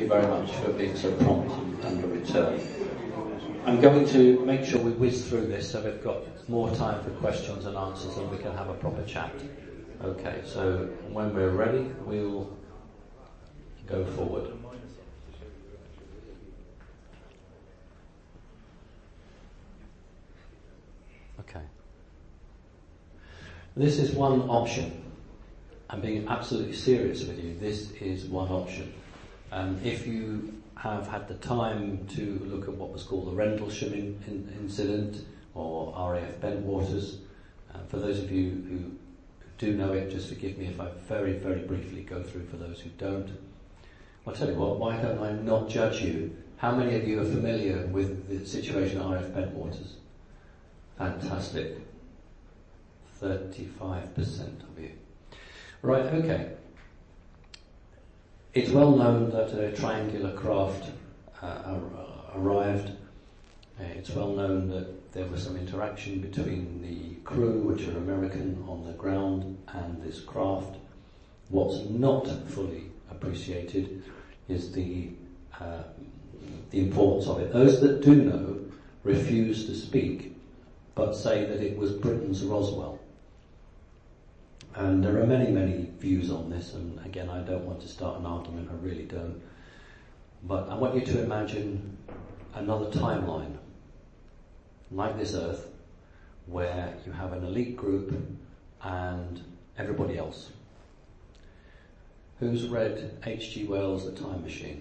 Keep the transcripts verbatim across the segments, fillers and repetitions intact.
you very much for being so prompt and a return. I'm going to make sure we whiz through this so we've got more time for questions and answers and we can have a proper chat. Okay, so when we're ready, we'll go forward. Okay. This is one option. I'm being absolutely serious with you. This is one option. Um, if you have had the time to look at what was called the Rendlesham in, in, incident or R A F Bentwaters, uh, for those of you who do know it, just forgive me if I very, very briefly go through for those who don't. I'll tell you what, why don't I not judge you? How many of you are familiar with the situation at R A F Bentwaters? Fantastic. thirty-five percent of you. Right, okay. It's well known that a triangular craft uh, arrived. Uh, it's well known that there was some interaction between the crew, which are American on the ground, and this craft. What's not fully appreciated is the uh, the importance of it. Those that do know refuse to speak, but say that it was Britain's Roswell. And there are many, many views on this, and again, I don't want to start an argument, I really don't. But I want you to imagine another timeline, like this Earth, where you have an elite group and everybody else. Who's read H G Wells' The Time Machine?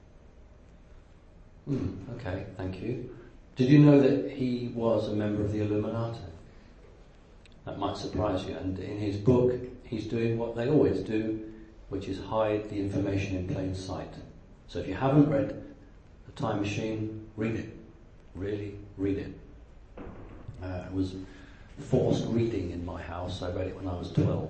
Hmm, okay, thank you. Did you know that he was a member of the Illuminati? That might surprise you. And in his book, he's doing what they always do, which is hide the information in plain sight. So if you haven't read The Time Machine, read it. Really, read it. Uh, it was forced reading in my house. I read it when I was twelve.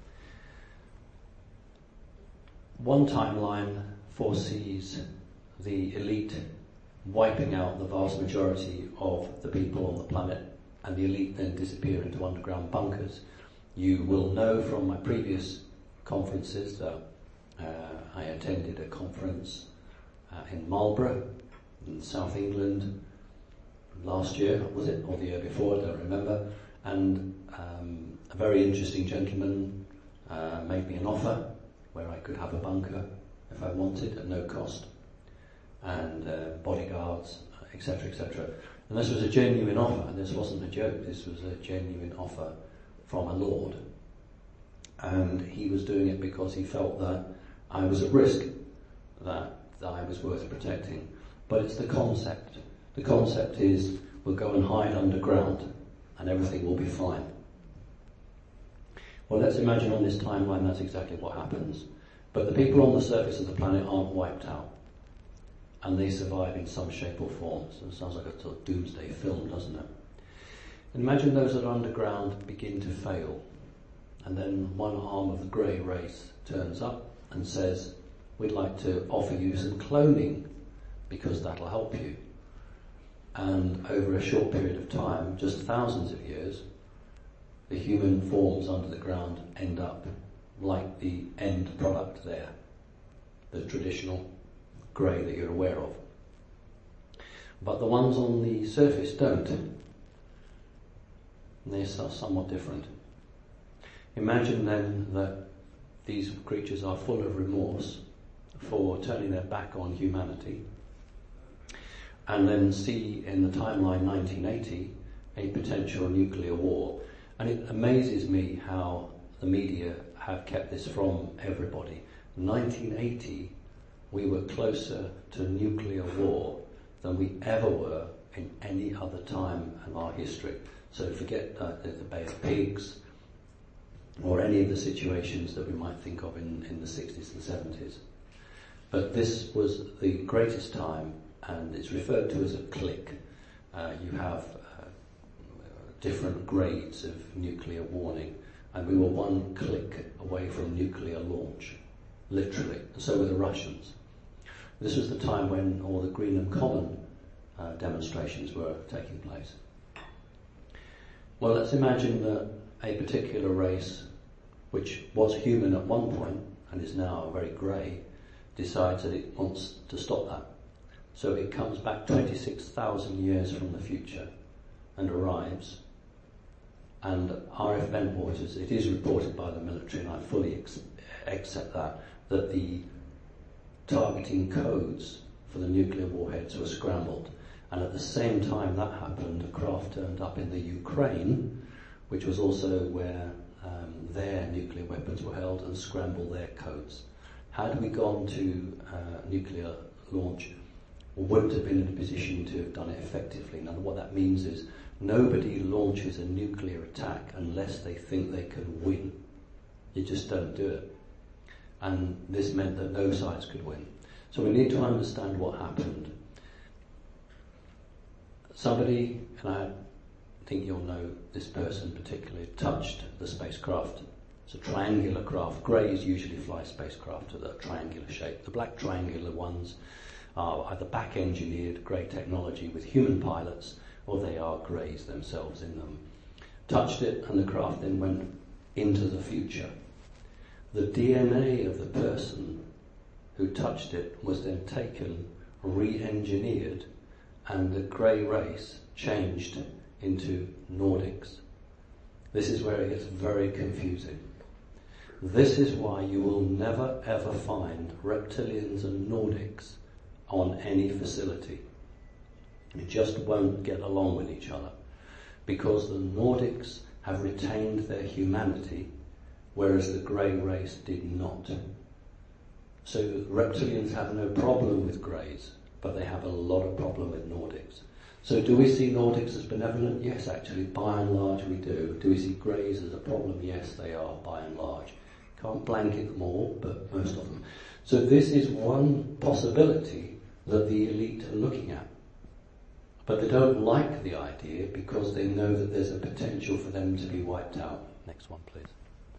One timeline foresees the elite wiping out the vast majority of the people on the planet, and the elite then disappear into underground bunkers. You will know from my previous conferences that uh, I attended a conference uh, in Marlborough, in South England, last year, was it, or the year before, I don't remember, and um, a very interesting gentleman uh, made me an offer where I could have a bunker if I wanted at no cost, and uh, bodyguards, et cetera, et cetera. And this was a genuine offer, and this wasn't a joke, this was a genuine offer from a lord. And he was doing it because he felt that I was at risk, that, that I was worth protecting. But it's the concept. The concept is, we'll go and hide underground, and everything will be fine. Well, let's imagine on this timeline that's exactly what happens. But the people on the surface of the planet aren't wiped out, and they survive in some shape or form. So it sounds like a sort of doomsday film, doesn't it? Imagine those that are underground begin to fail, and then one arm of the grey race turns up and says, we'd like to offer you some cloning, because that'll help you. And over a short period of time, just thousands of years, the human forms under the ground end up like the end product there, the traditional grey that you're aware of. But the ones on the surface don't. And they're somewhat different. Imagine then that these creatures are full of remorse for turning their back on humanity, and then see in the timeline nineteen eighty a potential nuclear war. And it amazes me how the media have kept this from everybody. nineteen eighty, we were closer to nuclear war than we ever were in any other time in our history. So forget uh, the, the Bay of Pigs, or any of the situations that we might think of in, in the sixties and seventies. But this was the greatest time, and it's referred to as a click. Uh, you have uh, different grades of nuclear warning, and we were one click away from nuclear launch, literally. And so were the Russians. This was the time when all the Greenham Common uh, demonstrations were taking place. Well, let's imagine that a particular race, which was human at one point and is now very grey, decides that it wants to stop that. So it comes back twenty-six thousand years from the future and arrives. And R F Bentwaters, it is reported by the military, and I fully ex- accept that, that the targeting codes for the nuclear warheads were scrambled. And at the same time that happened, a craft turned up in the Ukraine, which was also where um, their nuclear weapons were held, and scrambled their codes. Had we gone to uh, nuclear launch, we wouldn't have been in a position to have done it effectively. Now, what that means is nobody launches a nuclear attack unless they think they can win. You just don't do it. And this meant that no sides could win. So we need to understand what happened. Somebody, and I think you'll know this person particularly, touched the spacecraft. It's a triangular craft. Greys usually fly spacecraft with a triangular shape. The black triangular ones are either back-engineered grey technology with human pilots, or they are greys themselves in them. Touched it, and the craft then went into the future. The D N A of the person who touched it was then taken, re-engineered, and the grey race changed into Nordics. This is where it gets very confusing. This is why you will never ever find reptilians and Nordics on any facility. You just won't get along with each other, because the Nordics have retained their humanity, whereas the grey race did not. So reptilians have no problem with greys, but they have a lot of problem with Nordics. So do we see Nordics as benevolent? Yes, actually, by and large we do. Do we see greys as a problem? Yes, they are, by and large. Can't blanket them all, but most of them. So this is one possibility that the elite are looking at. But they don't like the idea because they know that there's a potential for them to be wiped out. Next one, please.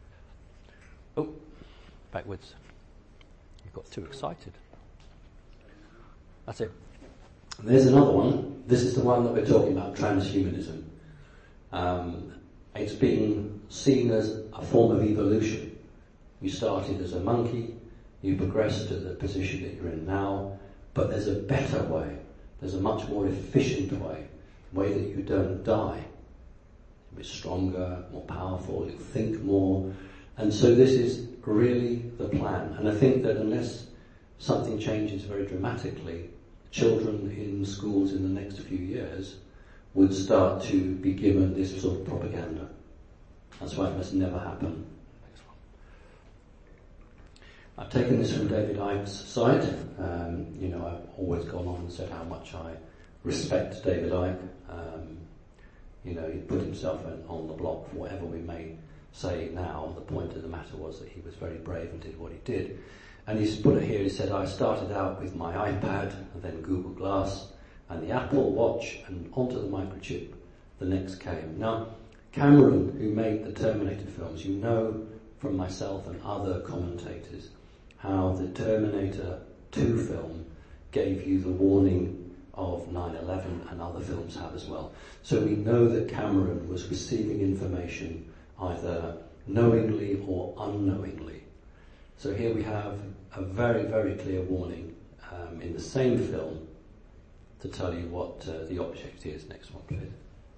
Oh, backwards. You got too excited. That's it. There's another one. This is the one that we're talking about, transhumanism. Um, it's being seen as a form of evolution. You started as a monkey, you progressed to the position that you're in now, but there's a better way. There's a much more efficient way, a way that you don't die. You'll be stronger, more powerful, you'll think more. And so this is really the plan. And I think that unless something changes very dramatically, children in schools in the next few years would start to be given this sort of propaganda. That's why it must never happen. I've taken this from David Icke's site. Um, you know, I've always gone on and said how much I respect David Icke. Um, you know, he put himself on the block for whatever we may say now. The point of the matter was that he was very brave and did what he did. And he's put it here, he said, I started out with my iPad, and then Google Glass, and the Apple Watch, and onto the microchip, the next came. Now, Cameron, who made the Terminator films, you know from myself and other commentators how the Terminator two film gave you the warning of nine eleven, and other films have as well. So we know that Cameron was receiving information either knowingly or unknowingly. So here we have a very, very clear warning um, in the same film to tell you what uh, the object is. Next one, please.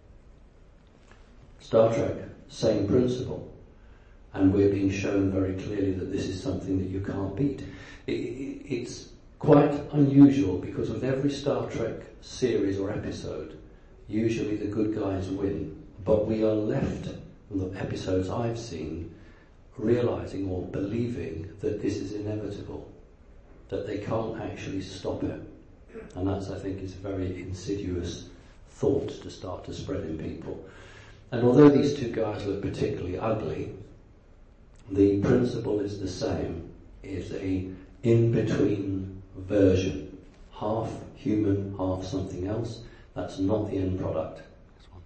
Star Trek, same principle. And we're being shown very clearly that this is something that you can't beat. It, it, it's quite unusual because with every Star Trek series or episode, usually the good guys win. But we are left, from the episodes I've seen, realizing or believing that this is inevitable, that they can't actually stop it. And that's, I think, is a very insidious thought to start to spread in people. And although these two guys look particularly ugly, the principle is the same. It's a in-between version. Half human, half something else. That's not the end product. This one.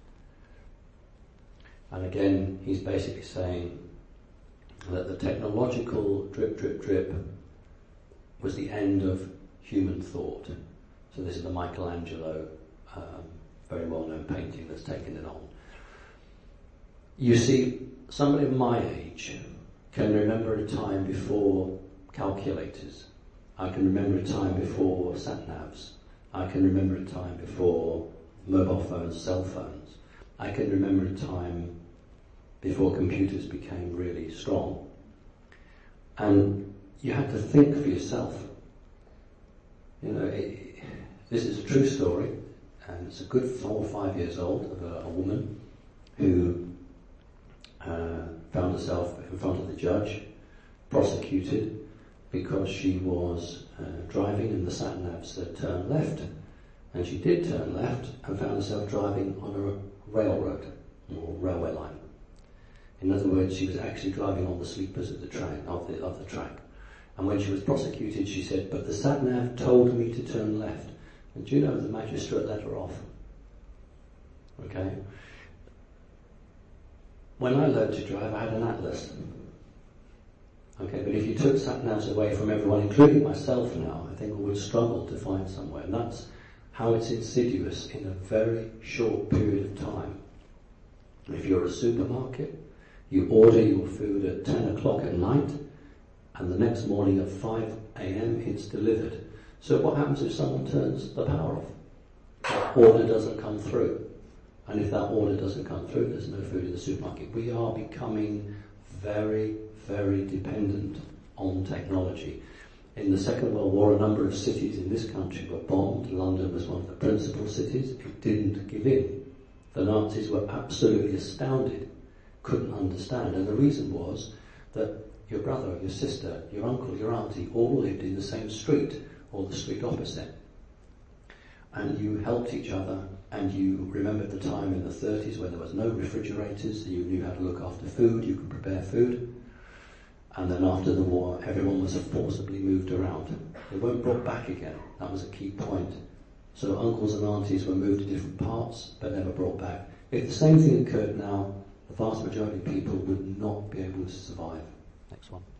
And again, he's basically saying that the technological drip, drip, drip was the end of human thought. So this is the Michelangelo, um, very well-known painting that's taken it on. You see, somebody of my age can remember a time before calculators. I can remember a time before sat-navs. I can remember a time before mobile phones, cell phones. I can remember a time before computers became really strong. And you had to think for yourself. You know, it, this is a true story, and it's a good four or five years old of a, a woman who uh, found herself in front of the judge, prosecuted because she was uh, driving and the sat-nav said turn left. And she did turn left and found herself driving on a railroad or railway line. In other words, she was actually driving on the sleepers of the train, of the, of the track. And when she was prosecuted, she said, but the sat-nav told me to turn left. And do you know the magistrate let her off? Okay? When I learned to drive, I had an atlas. Okay, but if you took sat-navs away from everyone, including myself now, I think we would struggle to find somewhere. And that's how it's insidious in a very short period of time. If you're a supermarket, you order your food at ten o'clock at night, and the next morning at five a.m. it's delivered. So what happens if someone turns the power off? That order doesn't come through. And if that order doesn't come through, there's no food in the supermarket. We are becoming very, very dependent on technology. In the Second World War, a number of cities in this country were bombed. London was one of the principal cities. It didn't give in. The Nazis were absolutely astounded, couldn't understand. And the reason was that your brother, your sister, your uncle, your auntie all lived in the same street or the street opposite. And you helped each other, and you remembered the time in the thirties when there was no refrigerators, you knew how to look after food, you could prepare food. And then after the war, everyone was forcibly moved around. They weren't brought back again. That was a key point. So uncles and aunties were moved to different parts, but never brought back. If the same thing occurred now, the vast majority of people would not be able to survive. Next one.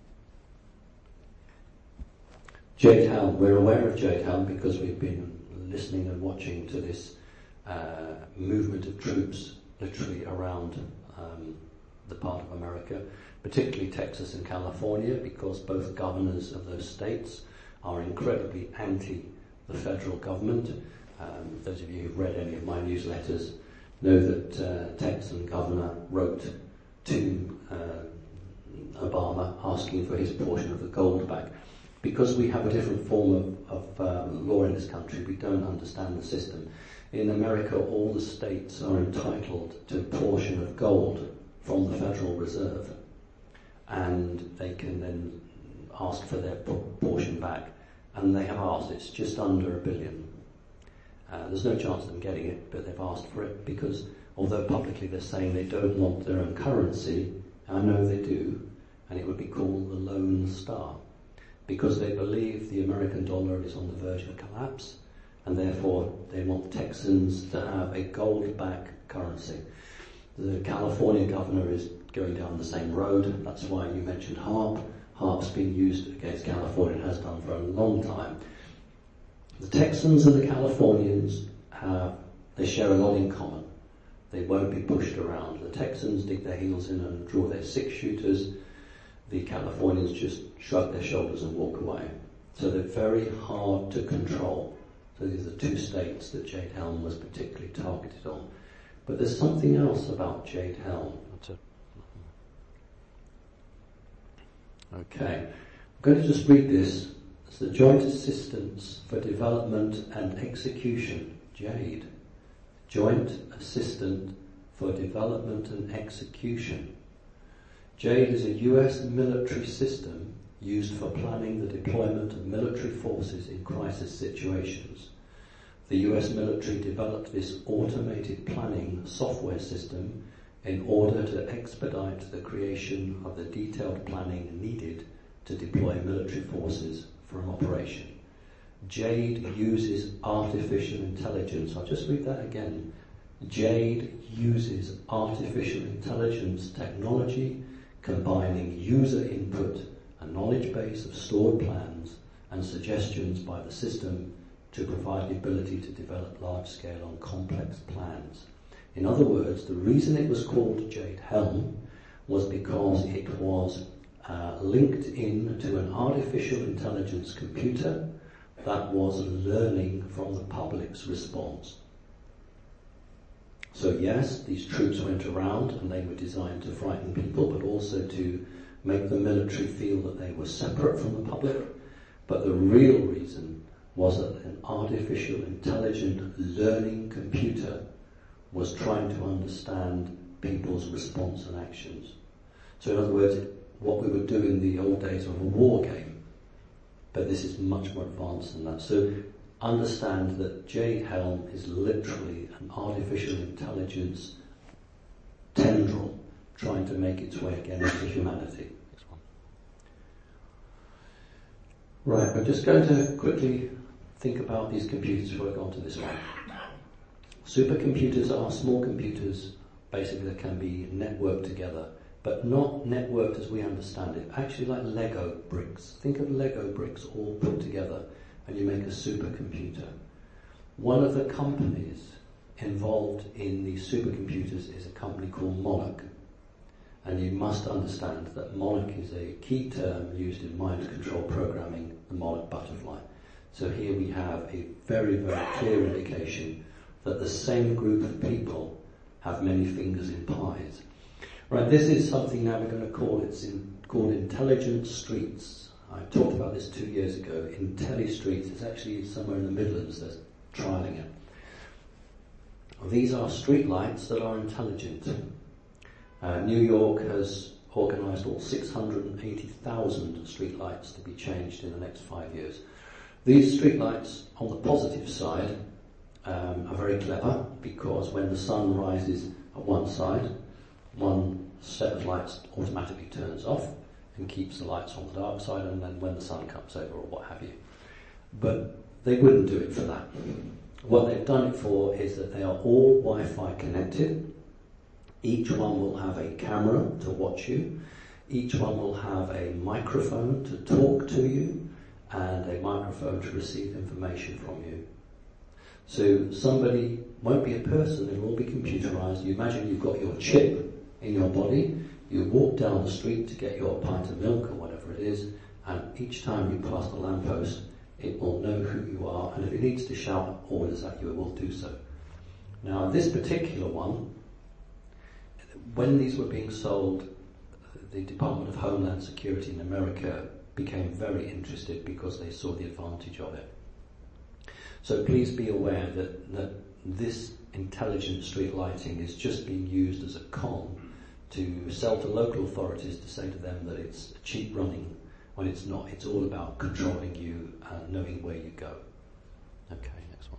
Jade Helm. We're aware of Jade Helm because we've been listening and watching to this uh, movement of troops literally around um, the part of America, particularly Texas and California, because both governors of those states are incredibly anti the federal government. Um, those of you who've read any of my newsletters know that uh, Texan governor wrote to uh, Obama asking for his portion of the gold back. Because we have a different form of, of uh, law in this country, we don't understand the system. In America, all the states are entitled to a portion of gold from the Federal Reserve, and they can then ask for their portion back, and they have asked. It's just under a billion. Uh, there's no chance of them getting it, but they've asked for it because although publicly they're saying they don't want their own currency, I know they do, and it would be called the Lone Star, because they believe the American dollar is on the verge of collapse, and therefore they want Texans to have a gold-backed currency. The California governor is going down the same road. That's why you mentioned HARP. HARP's been used against California and has done for a long time. The Texans and the Californians have, they share a lot in common. They won't be pushed around. The Texans dig their heels in and draw their six-shooters. The Californians just shrug their shoulders and walk away. So they're very hard to control. So these are two states that Jade Helm was particularly targeted on. But there's something else about Jade Helm. Okay, I'm going to just read this. It's the Joint Assistance for Development and Execution, JADE. Joint Assistant for Development and Execution. JADE is a U S military system used for planning the deployment of military forces in crisis situations. The U S military developed this automated planning software system in order to expedite the creation of the detailed planning needed to deploy military forces for an operation. JADE uses artificial intelligence. I'll just read that again. JADE uses artificial intelligence technology combining user input, a knowledge base of stored plans and suggestions by the system to provide the ability to develop large-scale and complex plans. In other words, the reason it was called Jade Helm was because it was uh, linked in to an artificial intelligence computer that was learning from the public's response. So yes, these troops went around and they were designed to frighten people, but also to make the military feel that they were separate from the public. But the real reason was that an artificial intelligent learning computer was trying to understand people's response and actions. So in other words, what we would do in the old days of a war game, but this is much more advanced than that. So understand that Jade Helm is literally an artificial intelligence tendril trying to make its way again into humanity. Right, I'm just going to quickly think about these computers before I go on to this one. Supercomputers are small computers, basically that can be networked together, but not networked as we understand it. Actually like Lego bricks. Think of Lego bricks all put together and you make a supercomputer. One of the companies involved in these supercomputers is a company called Monarch. And you must understand that Monarch is a key term used in mind control programming, the Monarch butterfly. So here we have a very, very clear indication that the same group of people have many fingers in pies. Right, this is something now we're going to call, it's in, called intelligent streets. I talked about this two years ago. IntelliStreets, it's actually somewhere in the Midlands that's trialling it. These are street lights that are intelligent. Uh, New York has organised all six hundred eighty thousand street lights to be changed in the next five years. These street lights, on the positive side, um, are very clever because when the sun rises at one side, one set of lights automatically turns off and keeps the lights on the dark side, and then when the sun comes over or what have you. But they wouldn't do it for that. What they've done it for is that they are all Wi-Fi connected. Each one will have a camera to watch you. Each one will have a microphone to talk to you and a microphone to receive information from you. So somebody won't be a person, it will all be computerized. You imagine you've got your chip in your body, you walk down the street to get your pint of milk or whatever it is, and each time you pass the lamppost, it will know who you are, and if it needs to shout orders at you, it will do so. Now, this particular one, when these were being sold, the Department of Homeland Security in America became very interested because they saw the advantage of it. So please be aware that, that this intelligent street lighting is just being used as a con to sell to local authorities to say to them that it's cheap running, when it's not. It's all about controlling you and knowing where you go. Okay, next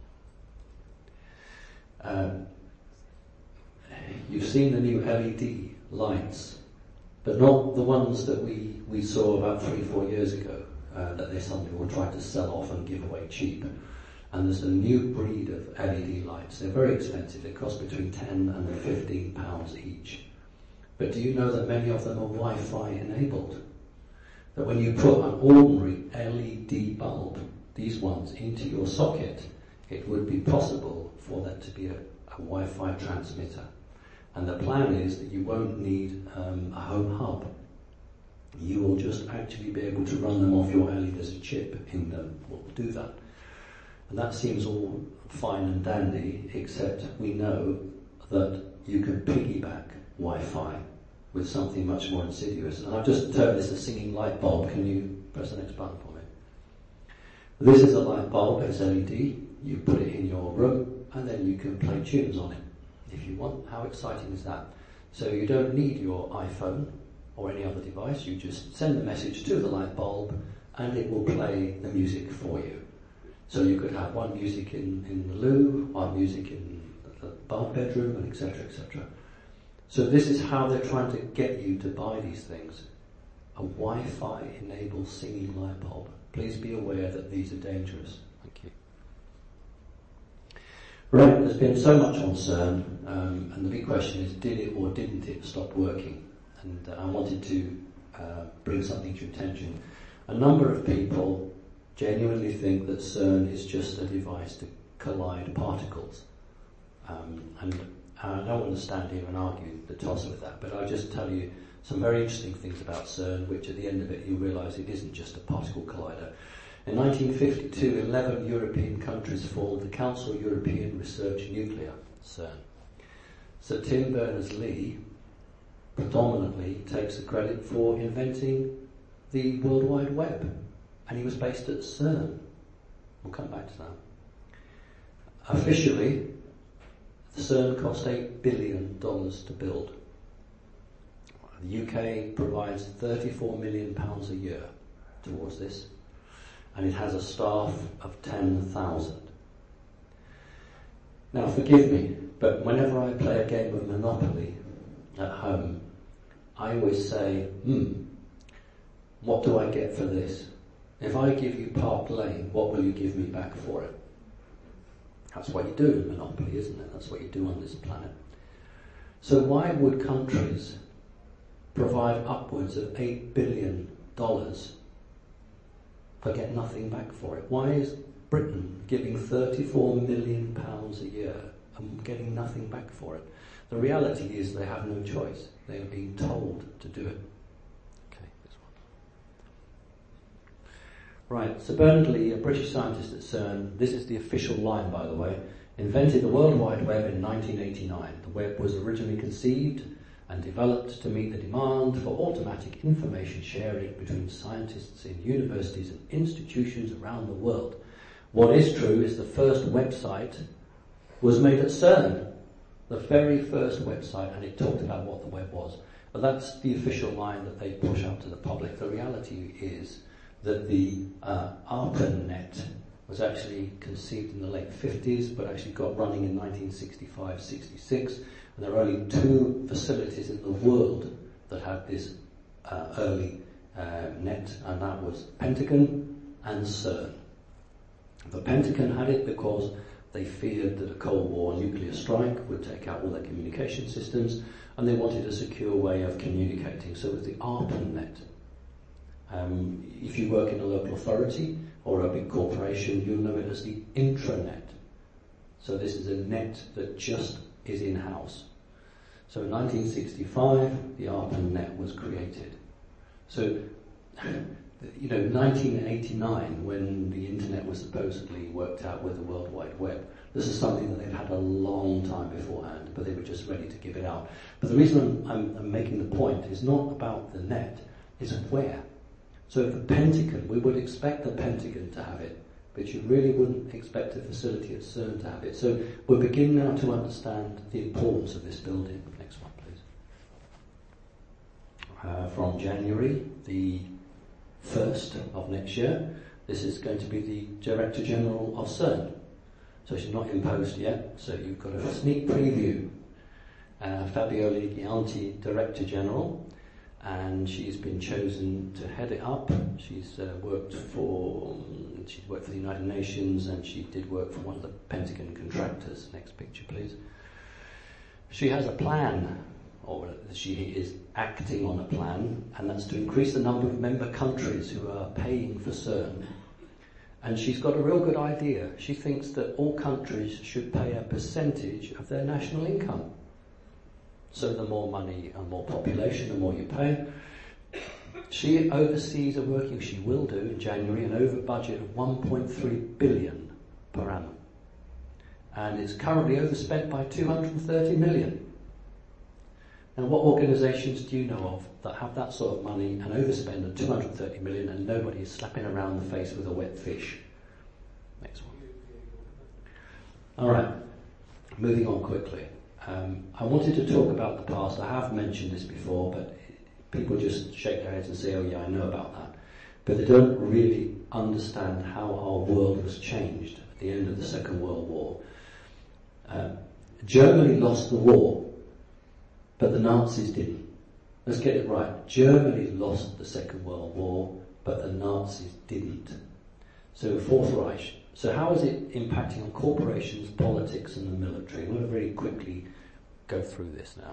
one. Um, you've seen the new L E D lights, but not the ones that we, we saw about three, four years ago, uh, that they suddenly will try to sell off and give away cheap. And there's a new breed of L E D lights. They're very expensive. They cost between ten and fifteen pounds each. But do you know that many of them are Wi-Fi enabled? That when you put an ordinary L E D bulb, these ones, into your socket, it would be possible for that to be a, a Wi-Fi transmitter. And the plan is that you won't need um, a home hub. You will just actually be able to run them off your L E D. There's a chip in them that will do that. And that seems all fine and dandy, except we know that you can piggyback Wi-Fi with something much more insidious. And I've just termed this a singing light bulb. Can you press the next button for me? This is a light bulb, it's L E D. You put it in your room, and then you can play tunes on it if you want. How exciting is that? So you don't need your iPhone or any other device. You just send the message to the light bulb, and it will play the music for you. So you could have one music in, in the loo, one music in the bath bedroom, and et cetera, et cetera. So this is how they're trying to get you to buy these things. A Wi-Fi enabled singing light bulb. Please be aware that these are dangerous. Thank you. Right, there's been so much on CERN, um, and the big question is, did it or didn't it stop working? And uh, I wanted to uh, bring something to your attention. A number of people genuinely think that CERN is just a device to collide particles. Um, and And I don't want to stand here and argue the toss with that, but I'll just tell you some very interesting things about CERN, which at the end of it you realise it isn't just a particle collider. In nineteen fifty-two, eleven European countries formed the Council of European Research Nuclear, CERN. Sir Tim Berners-Lee predominantly takes the credit for inventing the World Wide Web, and he was based at CERN. We'll come back to that. Officially, CERN cost eight billion dollars to build. The U K provides thirty-four million pounds a year towards this, and it has a staff of ten thousand. Now forgive me, but whenever I play a game of Monopoly at home, I always say, hmm, what do I get for this? If I give you Park Lane, what will you give me back for it? That's what you do in Monopoly, isn't it? That's what you do on this planet. So why would countries provide upwards of eight billion dollars but get nothing back for it? Why is Britain giving thirty-four million pounds a year and getting nothing back for it? The reality is they have no choice. They are being told to do it. Okay, this one. Right, Sir Bernard Lee, a British scientist at CERN, this is the official line, by the way, invented the World Wide Web in nineteen eighty-nine. The web was originally conceived and developed to meet the demand for automatic information sharing between scientists in universities and institutions around the world. What is true is the first website was made at CERN, the very first website, and it talked about what the web was. But that's the official line that they push out to the public. The reality is that the uh, ARPANET was actually conceived in the late fifties, but actually got running in nineteen sixty-five sixty-six. And there are only two facilities in the world that had this uh, early uh, net, and that was Pentagon and CERN. The Pentagon had it because they feared that a Cold War nuclear strike would take out all their communication systems, and they wanted a secure way of communicating. So it was the ARPANET. Um, if you work in a local authority or a big corporation, you'll know it as the intranet. So this is a net that just is in-house. So in nineteen sixty-five, the ARPANET was created. So, you know, nineteen eighty-nine, when the internet was supposedly worked out with the World Wide Web, this is something that they've had a long time beforehand, but they were just ready to give it out. But the reason I'm, I'm, I'm making the point is not about the net, it's where. So the Pentagon, we would expect the Pentagon to have it, but you really wouldn't expect a facility at CERN to have it. So we're beginning now to understand the importance of this building. Next one, please. Uh, from January the first of next year, this is going to be the Director General of CERN. So she's not in post yet, so you've got a sneak preview. Uh, Fabiola Gianti, Director General, and she's been chosen to head it up. She's uh, worked for um, she's worked for the United Nations, and she did work for one of the Pentagon contractors. Next picture, please. She has a plan, or she is acting on a plan, and that's to increase the number of member countries who are paying for CERN. And she's got a real good idea. She thinks that all countries should pay a percentage of their national income. So the more money and more population, the more you pay. She oversees a working, she will do in January, an over budget of one point three billion per annum. And it's currently overspent by two hundred thirty million. Now, what organisations do you know of that have that sort of money and overspend at two hundred thirty million and nobody is slapping around the face with a wet fish? Next one. All right, moving on quickly. Um, I wanted to talk about the past. I have mentioned this before, but people just shake their heads and say, oh yeah, I know about that. But they don't really understand how our world was changed at the end of the Second World War. Uh, Germany lost the war, but the Nazis didn't. Let's get it right. Germany lost the Second World War, but the Nazis didn't. So Fourth Reich. So how is it impacting on corporations, politics and the military? I'm going to very quickly go through this now.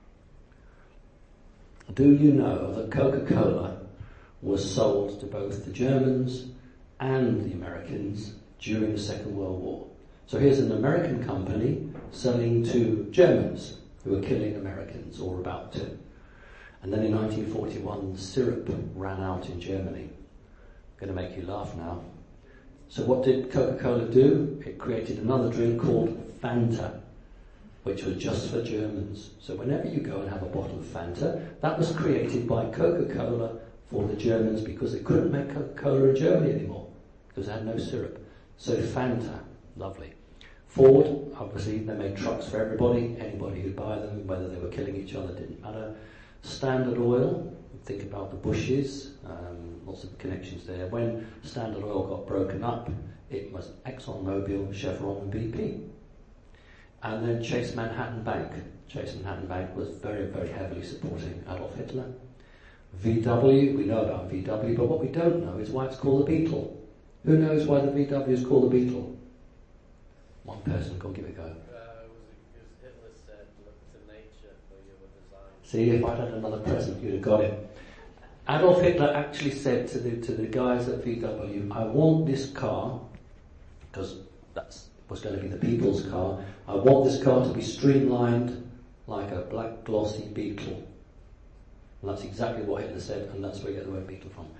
Do you know that Coca-Cola was sold to both the Germans and the Americans during the Second World War? So here's an American company selling to Germans who are killing Americans or about to. And then in nineteen forty-one, syrup ran out in Germany. Going to make you laugh now. So what did Coca-Cola do? It created another drink called Fanta, which was just for Germans. So whenever you go and have a bottle of Fanta, that was created by Coca-Cola for the Germans because they couldn't make Coca-Cola in Germany anymore because they had no syrup. So Fanta, lovely. Ford, obviously, they made trucks for everybody. Anybody who'd buy them, whether they were killing each other, didn't matter. Standard Oil, think about the Bushes, um, lots of connections there. When Standard Oil got broken up, it was ExxonMobil, Chevron and B P. And then Chase Manhattan Bank. Chase Manhattan Bank was very, very heavily supporting Adolf Hitler. V W, we know about V W, but what we don't know is why it's called the Beetle. Who knows why the V W is called the Beetle? One person, go give it a go. Uh, was it because Hitler said, look to nature for your design? See, if I'd had another present, you'd have got it. Adolf Hitler actually said to the to the guys at V W, I want this car, because that was going to be the people's car, I want this car to be streamlined like a black glossy beetle. And that's exactly what Hitler said, and that's where you get the word beetle from.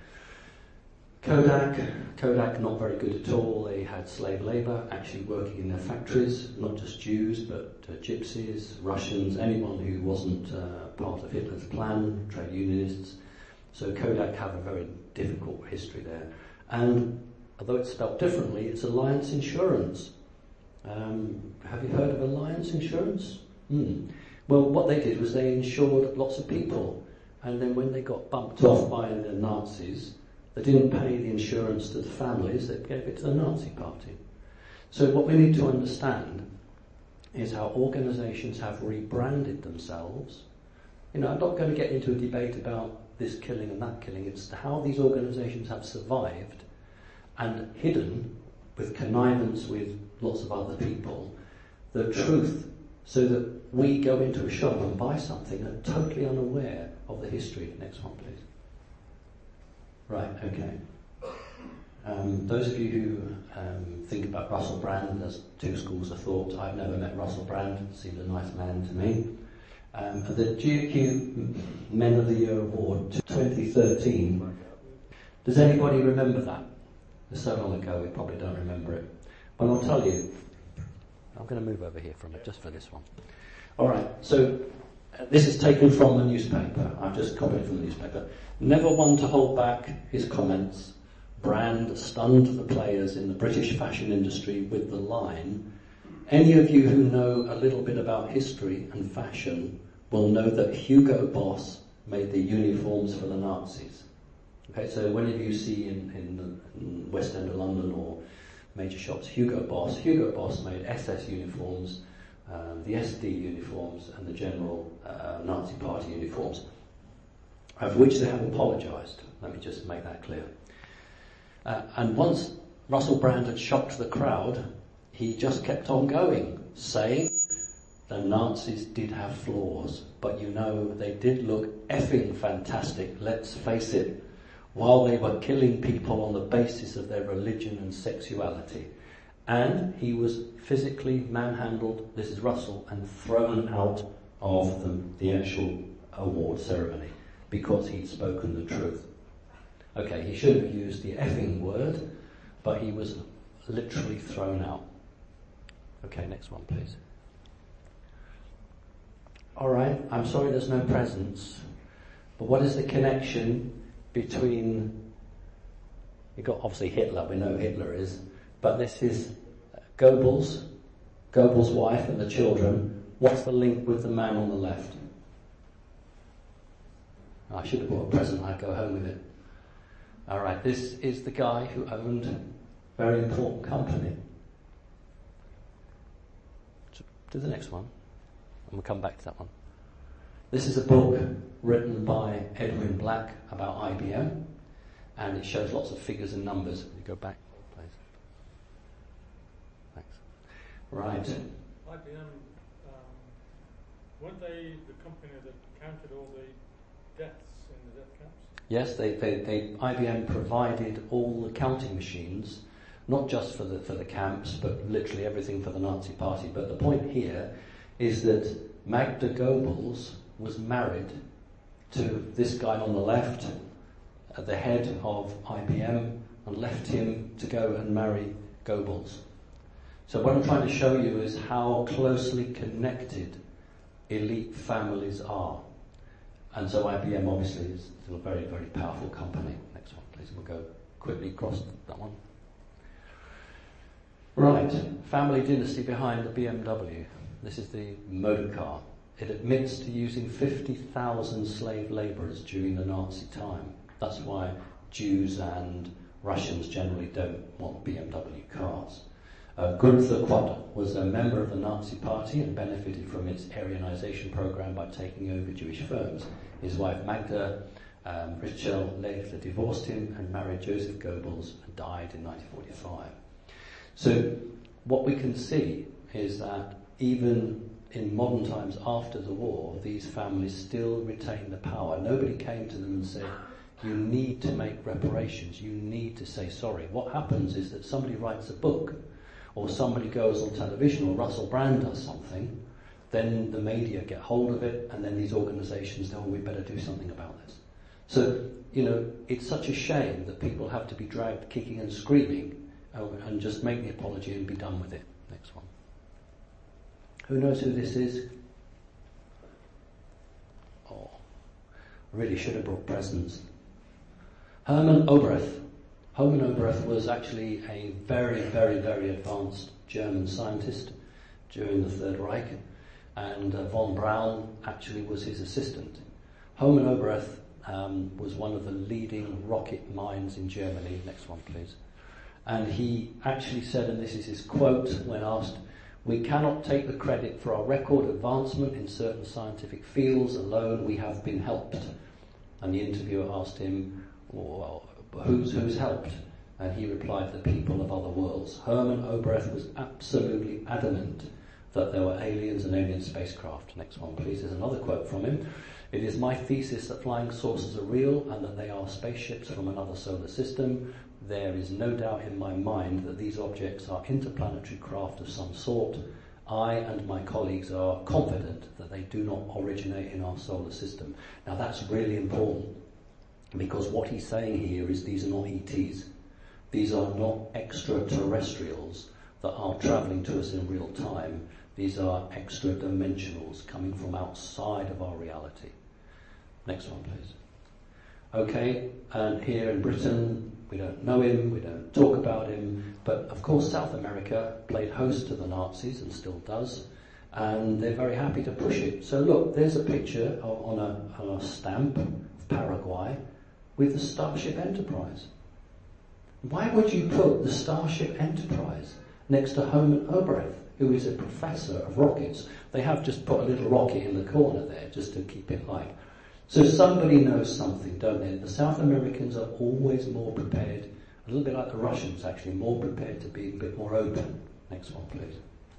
Kodak, Kodak not very good at all. They had slave labour actually working in their factories, not just Jews, but uh, gypsies, Russians, anyone who wasn't uh, part of Hitler's plan, trade unionists. So Kodak have a very difficult history there. And although it's spelled differently, it's Alliance Insurance. Um, have you heard of Alliance Insurance? Hmm. Well, what they did was they insured lots of people. And then when they got bumped off by the Nazis, they didn't pay the insurance to the families, they gave it to the Nazi party. So what we need to understand is how organisations have rebranded themselves. You know, I'm not going to get into a debate about this killing and that killing, it's how these organisations have survived and hidden, with connivance with lots of other people, the truth, so that we go into a shop and buy something and are totally unaware of the history. Next one, please. Right, okay. Um, those of you who um, think about Russell Brand, there's two schools of thought. I've never met Russell Brand, seemed a nice man to me. Um, the G Q Men of the Year Award twenty thirteen, does anybody remember that? It's so long ago we probably don't remember it. But I'll tell you, I'm going to move over here from it just for this one. Alright, so uh, this is taken from the newspaper. I've just copied from the newspaper. Never one to hold back his comments, Brand stunned the players in the British fashion industry with the line, any of you who know a little bit about history and fashion will know that Hugo Boss made the uniforms for the Nazis. Okay, so whenever you see in, in the in West End of London or major shops, Hugo Boss, Hugo Boss made S S uniforms, um, the S D uniforms and the general uh, Nazi party uniforms, of which they have apologised. Let me just make that clear. Uh, and once Russell Brand had shocked the crowd, he just kept on going, saying the Nazis did have flaws, but you know, they did look effing fantastic, let's face it, while they were killing people on the basis of their religion and sexuality. And he was physically manhandled, this is Russell, and thrown out of the, the actual award ceremony because he'd spoken the truth. Okay, he shouldn't have used the effing word, but he was literally thrown out. Okay, next one, please. Alright, I'm sorry there's no presents, but what is the connection between, you've got obviously Hitler, we know who Hitler is, but this is Goebbels, Goebbels' wife and the children. What's the link with the man on the left? I should have bought a present, I'd go home with it. Alright, this is the guy who owned a very important company. Do the next one, and we'll come back to that one. This is a book written by Edwin Black about I B M, and it shows lots of figures and numbers. You go back, please. Thanks. Right. I B M, um, weren't they the company that counted all the deaths in the death camps? Yes, they, they, they, I B M provided all the counting machines not just for the for the camps, but literally everything for the Nazi Party. But the point here is that Magda Goebbels was married to this guy on the left, at the head of I B M, and left him to go and marry Goebbels. So what I'm trying to show you is how closely connected elite families are. And so I B M obviously is still a very, very powerful company. Next one, please. We'll go quickly across that one. Right, family dynasty behind the B M W. This is the motor car. It admits to using fifty thousand slave labourers during the Nazi time. That's why Jews and Russians generally don't want B M W cars. Uh, Gunther Quadt was a member of the Nazi Party and benefited from its Aryanization program by taking over Jewish firms. His wife Magda um, Richel later divorced him and married Joseph Goebbels and died in nineteen forty-five. So what we can see is that even in modern times after the war, these families still retain the power. Nobody came to them and said, you need to make reparations, you need to say sorry. What happens is that somebody writes a book, or somebody goes on television, or Russell Brand does something, then the media get hold of it, and then these organisations know, oh, we better do something about this. So, you know, it's such a shame that people have to be dragged kicking and screaming uh, and just make the apology and be done with it. Next one. Who knows who this is? Oh, I really should have brought presents. Hermann Oberth. Hermann Oberth was actually a very, very, very advanced German scientist during the Third Reich, and uh, von Braun actually was his assistant. Hermann Oberth um, was one of the leading rocket minds in Germany. Next one, please. And he actually said, and this is his quote when asked, "We cannot take the credit for our record advancement in certain scientific fields alone. We have been helped." And the interviewer asked him, well, who's, who's helped? And he replied, the people of other worlds. Hermann Oberth was absolutely adamant that there were aliens and alien spacecraft. Next one, please. There's another quote from him. "It is my thesis that flying saucers are real and that they are spaceships from another solar system. There is no doubt in my mind that these objects are interplanetary craft of some sort. I and my colleagues are confident that they do not originate in our solar system." Now that's really important, because what he's saying here is these are not E Ts. These are not extraterrestrials that are travelling to us in real time. These are extra-dimensionals coming from outside of our reality. Next one, please. Okay, and here in Britain, we don't know him, we don't talk about him, but of course South America played host to the Nazis and still does, and they're very happy to push it. So look, there's a picture of, on, a, on a stamp of Paraguay with the Starship Enterprise. Why would you put the Starship Enterprise next to Hermann Oberth, who is a professor of rockets? They have just put a little rocket in the corner there just to keep it light. So somebody knows something, don't they? The South Americans are always more prepared, a little bit like the Russians actually, more prepared to be a bit more open. Next one, please.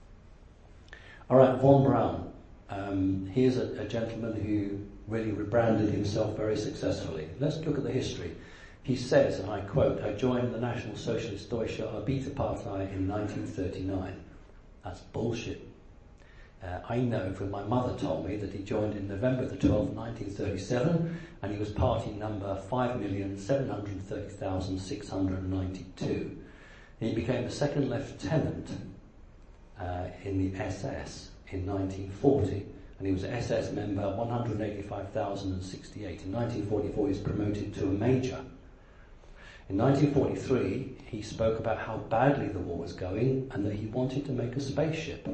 All right, von Braun. Um, here's a, a gentleman who really rebranded himself very successfully. Let's look at the history. He says, and I quote, "I joined the National Socialist Deutsche Arbeiterpartei in nineteen thirty-nine. That's bullshit. Uh, I know from my mother told me that he joined in November the twelfth, nineteen thirty-seven, and he was party number five million seven hundred thirty thousand six hundred ninety-two. He became a second lieutenant uh, in the S S in nineteen forty, and he was S S member one hundred eighty-five thousand sixty-eight. In nineteen forty-four, he was promoted to a major. In nineteen forty-three, he spoke about how badly the war was going and that he wanted to make a spaceship.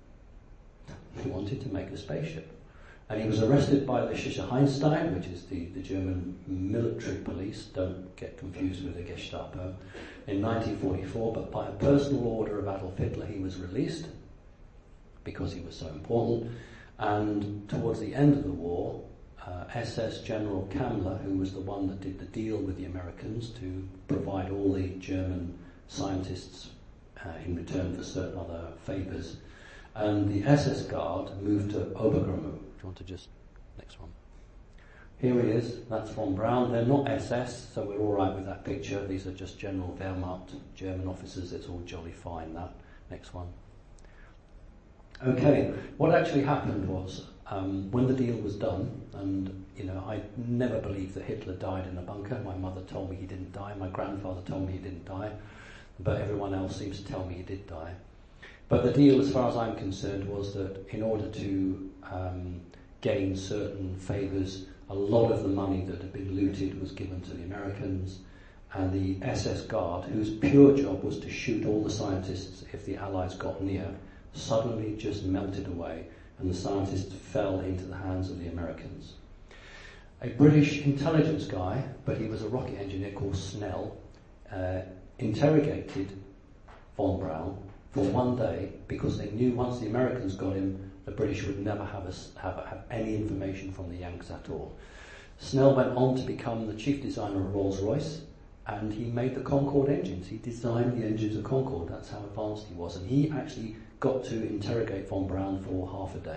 He wanted to make a spaceship. And he was arrested by the Sicherheitsdienst, which is the, the German military police, don't get confused with the Gestapo, in nineteen forty-four, but by a personal order of Adolf Hitler he was released because he was so important. And towards the end of the war, uh, S S General Kammler, who was the one that did the deal with the Americans to provide all the German scientists uh, in return for certain other favours, and the S S Guard moved to Obergramma. Do you want to just, next one? Here he is, that's von Braun. They're not S S, so we're all right with that picture. These are just general Wehrmacht German officers. It's all jolly fine, that. Next one. Okay, what actually happened was, um, when the deal was done, and, you know, I never believed that Hitler died in a bunker. My mother told me he didn't die. My grandfather told me he didn't die. But everyone else seems to tell me he did die. But the deal, as far as I'm concerned, was that in order to um, gain certain favours, a lot of the money that had been looted was given to the Americans, and the S S Guard, whose pure job was to shoot all the scientists if the Allies got near, suddenly just melted away, and the scientists fell into the hands of the Americans. A British intelligence guy, but he was a rocket engineer called Snell, uh, interrogated von Braun for one day because they knew once the Americans got him, the British would never have, us, have, have any information from the Yanks at all. Snell went on to become the chief designer of Rolls-Royce, and he made the Concorde engines. He designed the engines of Concorde. That's how advanced he was. And he actually got to interrogate von Braun for half a day.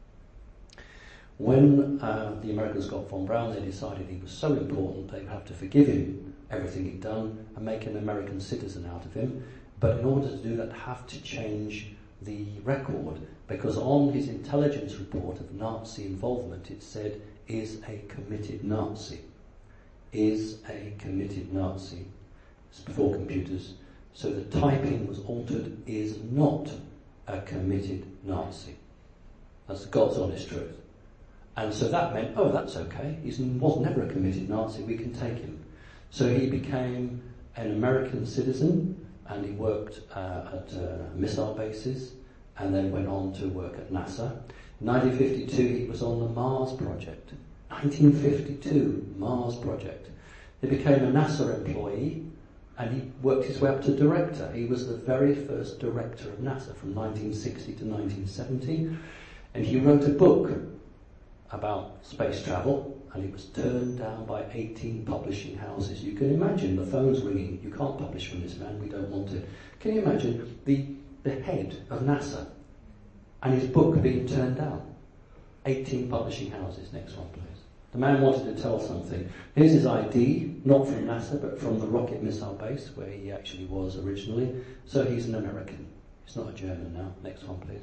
When uh, the Americans got von Braun, they decided he was so important they would have to forgive him everything he'd done and make an American citizen out of him. But in order to do that, have to change the record, because on his intelligence report of Nazi involvement it said, is a committed Nazi. Is a committed Nazi. It's before computers. So the typing was altered, is not a committed Nazi. That's God's honest truth. And so that meant, oh, that's okay. He was never a committed Nazi. We can take him. So he became an American citizen, and he worked uh, at uh, missile bases, and then went on to work at NASA. In nineteen fifty-two, he was on the Mars project. nineteen fifty-two, Mars project. He became a NASA employee, and he worked his way up to director. He was the very first director of NASA from nineteen sixty to nineteen seventy, and he wrote a book about space travel, and it was turned down by eighteen publishing houses. You can imagine the phones ringing. You can't publish from this man, we don't want it. Can you imagine the, the head of NASA and his book being turned down? eighteen publishing houses. Next one, please. The man wanted to tell something. Here's his I D, not from NASA, but from the rocket missile base, where he actually was originally. So he's an American. He's not a German now. Next one, please.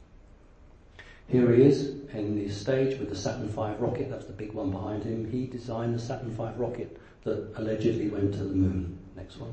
Here he is in the stage with the Saturn five rocket. That's the big one behind him. He designed the Saturn five rocket that allegedly went to the moon. Next one.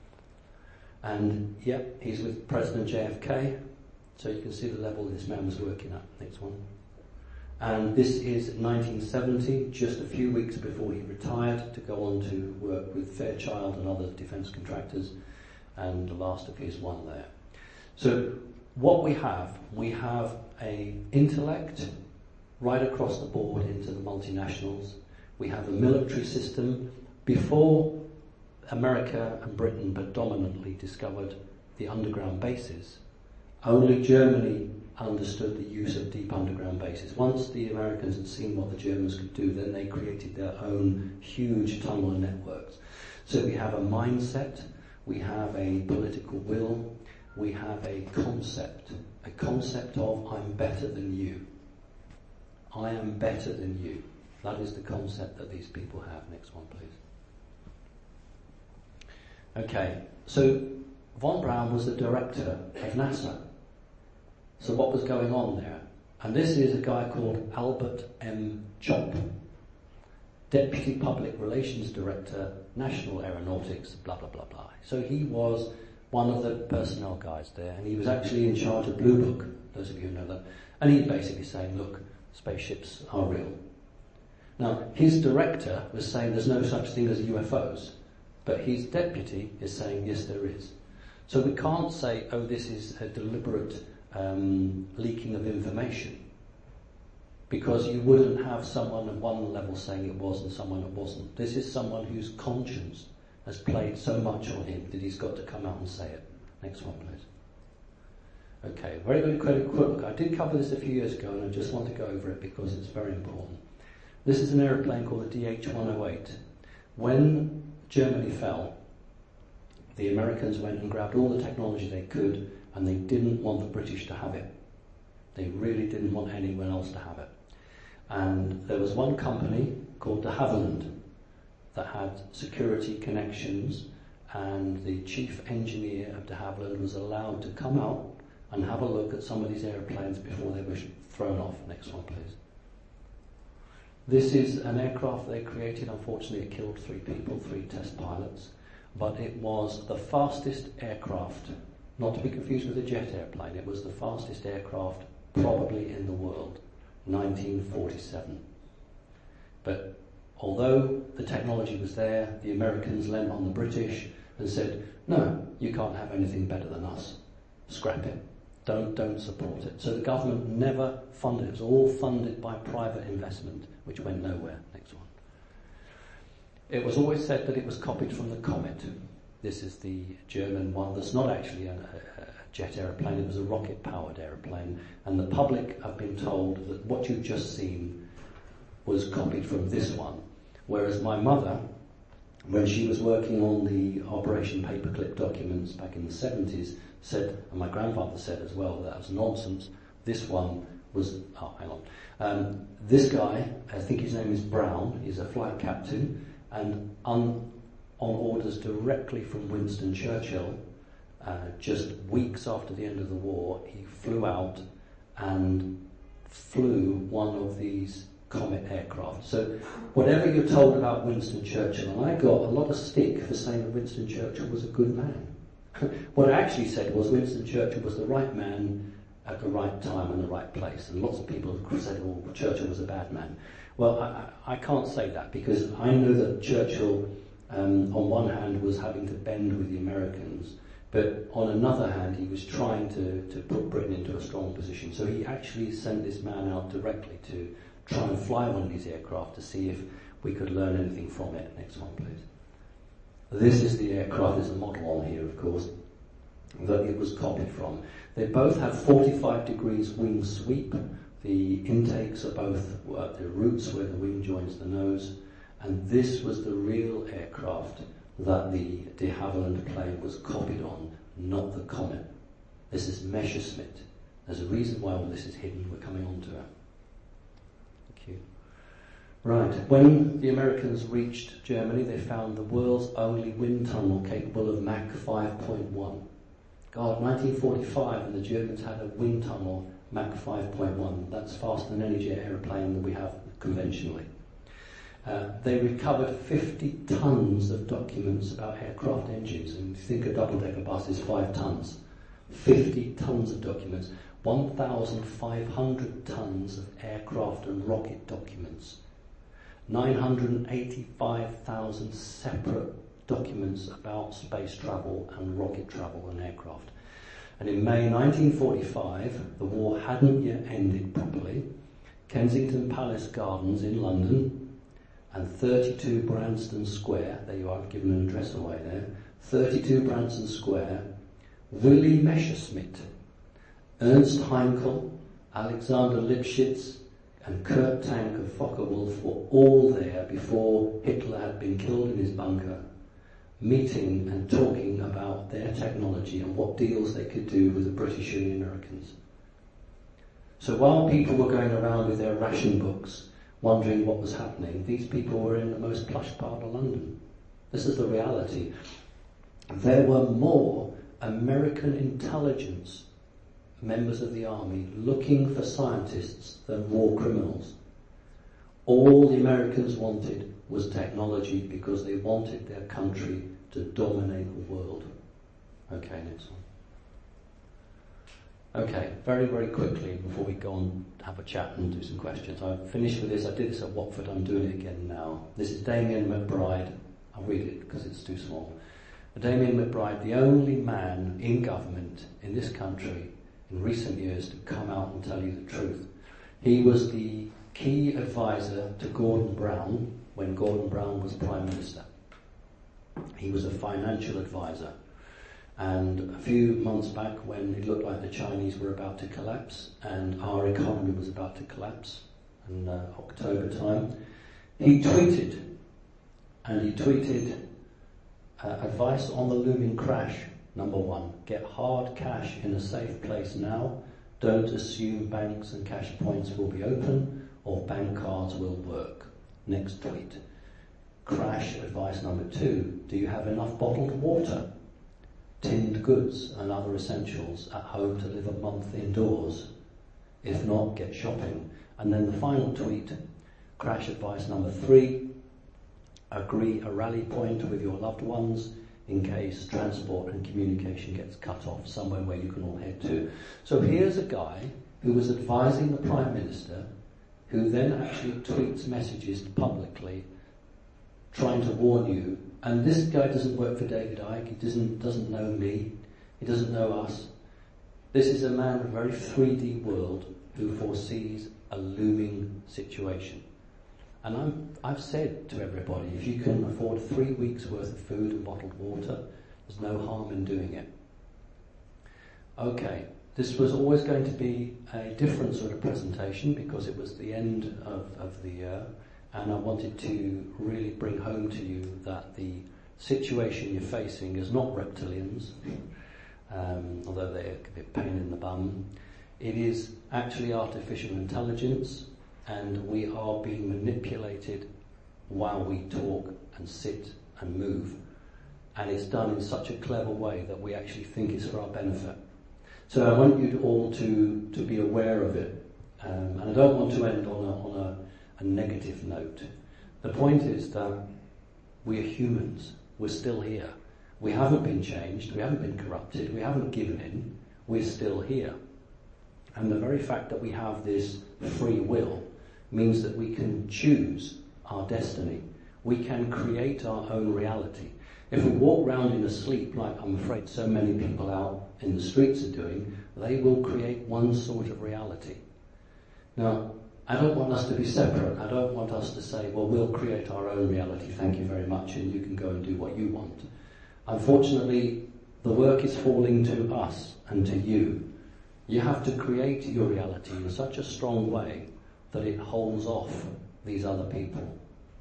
And, yep, he's with President J F K. So you can see the level this man was working at. Next one. And this is nineteen seventy, just a few weeks before he retired to go on to work with Fairchild and other defence contractors, and the last of his one there. So what we have, we have a intellect right across the board into the multinationals. We have a military system. Before America and Britain predominantly discovered the underground bases, only Germany understood the use of deep underground bases. Once the Americans had seen what the Germans could do, then they created their own huge tunnel networks. So we have a mindset, we have a political will, we have a concept, a concept of I'm better than you. I am better than you. That is the concept that these people have. Next one, please. Okay, so von Braun was the director of NASA. So what was going on there? And this is a guy called Albert M. Chop, Deputy Public Relations Director, National Aeronautics, blah, blah, blah, blah. So he was one of the personnel guys there, and he was actually in charge of Blue Book, those of you who know that. And he's basically saying, look, spaceships are real. Now, his director was saying there's no such thing as U F Os, but his deputy is saying, yes, there is. So we can't say, oh, this is a deliberate um, leaking of information, because you wouldn't have someone at one level saying it was and someone that wasn't. This is someone whose conscience has played so much on him that he's got to come out and say it. Next one, please. Okay, very good, quick look. I did cover this a few years ago, and I just want to go over it because it's very important. This is an aeroplane called the D H one oh eight. When Germany fell, the Americans went and grabbed all the technology they could, and they didn't want the British to have it. They really didn't want anyone else to have it. And there was one company called de Havilland that had security connections, and the chief engineer of de Havilland was allowed to come out and have a look at some of these airplanes before they were thrown off. Next one, please. This is an aircraft they created. Unfortunately, it killed three people, three test pilots, but it was the fastest aircraft, not to be confused with a jet airplane. It was the fastest aircraft probably in the world, nineteen forty-seven. But although the technology was there, the Americans leant on the British and said, no, you can't have anything better than us. Scrap it. Don't, don't support it. So the government never funded it. It was all funded by private investment, which went nowhere. Next one. It was always said that it was copied from the Comet. This is the German one that's not actually a, a, a jet aeroplane, it was a rocket-powered aeroplane. And the public have been told that what you've just seen was copied from this one. Whereas my mother, when she was working on the Operation Paperclip documents back in the seventies, said, and my grandfather said as well, that was nonsense. This one was, oh, hang on. Um, this guy, I think his name is Brown, he's a flight captain, and un, on orders directly from Winston Churchill, uh, just weeks after the end of the war, he flew out and flew one of these Comet aircraft. So whatever you're told about Winston Churchill, and I got a lot of stick for saying that Winston Churchill was a good man. What I actually said was Winston Churchill was the right man at the right time and the right place. And lots of people have said, oh, Churchill was a bad man. Well, I, I can't say that, because I know that Churchill, um, on one hand, was having to bend with the Americans, but on another hand, he was trying to, to put Britain into a strong position. So he actually sent this man out directly to try and fly one of these aircraft to see if we could learn anything from it. Next one, please. This is the aircraft, there's a model on here, of course, that it was copied from. They both have forty-five degrees wing sweep. The intakes are both at the roots where the wing joins the nose, and this was the real aircraft that the de Havilland plane was copied on, not the Comet. This is Messerschmitt. There's a reason why all this is hidden. We're coming on to it. Thank you. Right, when the Americans reached Germany, they found the world's only wind tunnel capable of Mach five point one. God, nineteen forty-five, and the Germans had a wind tunnel Mach five point one. That's faster than any jet aeroplane that we have conventionally. Uh, they recovered fifty tons of documents about aircraft engines, and if you think a double-decker bus is five tons, fifty tons of documents, one thousand five hundred tons of aircraft and rocket documents, nine hundred eighty-five thousand separate documents about space travel and rocket travel and aircraft. And in May nineteen forty-five, the war hadn't yet ended properly. Kensington Palace Gardens in London and thirty-two Branston Square, there you are, I've given an address away there, thirty-two Branston Square, Willy Messerschmitt, Ernst Heinkel, Alexander Lipschitz, and Kurt Tank of Focke-Wulf were all there before Hitler had been killed in his bunker, meeting and talking about their technology and what deals they could do with the British and the Americans. So while people were going around with their ration books, wondering what was happening, these people were in the most plush part of London. This is the reality. There were more American intelligence members of the army looking for scientists than war criminals. All the Americans wanted was technology because they wanted their country to dominate the world. Okay, next one. Okay, very, very quickly before we go on to have a chat and do some questions. I've finished with this. I did this at Watford. I'm doing it again now. This is Damien McBride. I'll read it because it's too small. Damien McBride, the only man in government in this country in recent years to come out and tell you the truth. He was the key advisor to Gordon Brown when Gordon Brown was Prime Minister. He was a financial advisor. And a few months back, when it looked like the Chinese were about to collapse and our economy was about to collapse in uh, October time, he tweeted, and he tweeted uh, advice on the looming crash. Number one, get hard cash in a safe place now. Don't assume banks and cash points will be open or bank cards will work. Next tweet. Crash advice number two. Do you have enough bottled water, tinned goods and other essentials at home to live a month indoors? If not, get shopping. And then the final tweet. Crash advice number three. Agree a rally point with your loved ones in case transport and communication gets cut off, somewhere where you can all head to. So here's a guy who was advising the Prime Minister, who then actually tweets messages publicly trying to warn you. And this guy doesn't work for David Icke, he doesn't, doesn't know me, he doesn't know us. This is a man of a very three D world who foresees a looming situation. And I'm, I've said to everybody, if you can afford three weeks worth of food and bottled water, there's no harm in doing it. Okay, this was always going to be a different sort of presentation because it was the end of, of the year, and I wanted to really bring home to you that the situation you're facing is not reptilians, um, although they're a bit pain in the bum. It is actually artificial intelligence, and we are being manipulated while we talk and sit and move. And it's done in such a clever way that we actually think it's for our benefit. So I want you all to, to be aware of it. Um, and I don't want to end on, a, on a, a negative note. The point is that we are humans. We're still here. We haven't been changed. We haven't been corrupted. We haven't given in. We're still here. And the very fact that we have this free will means that we can choose our destiny. We can create our own reality. If we walk around in a sleep, like I'm afraid so many people out in the streets are doing, they will create one sort of reality. Now, I don't want us to be separate. I don't want us to say, well, we'll create our own reality, thank you very much, and you can go and do what you want. Unfortunately, the work is falling to us and to you. You have to create your reality in such a strong way that it holds off these other people.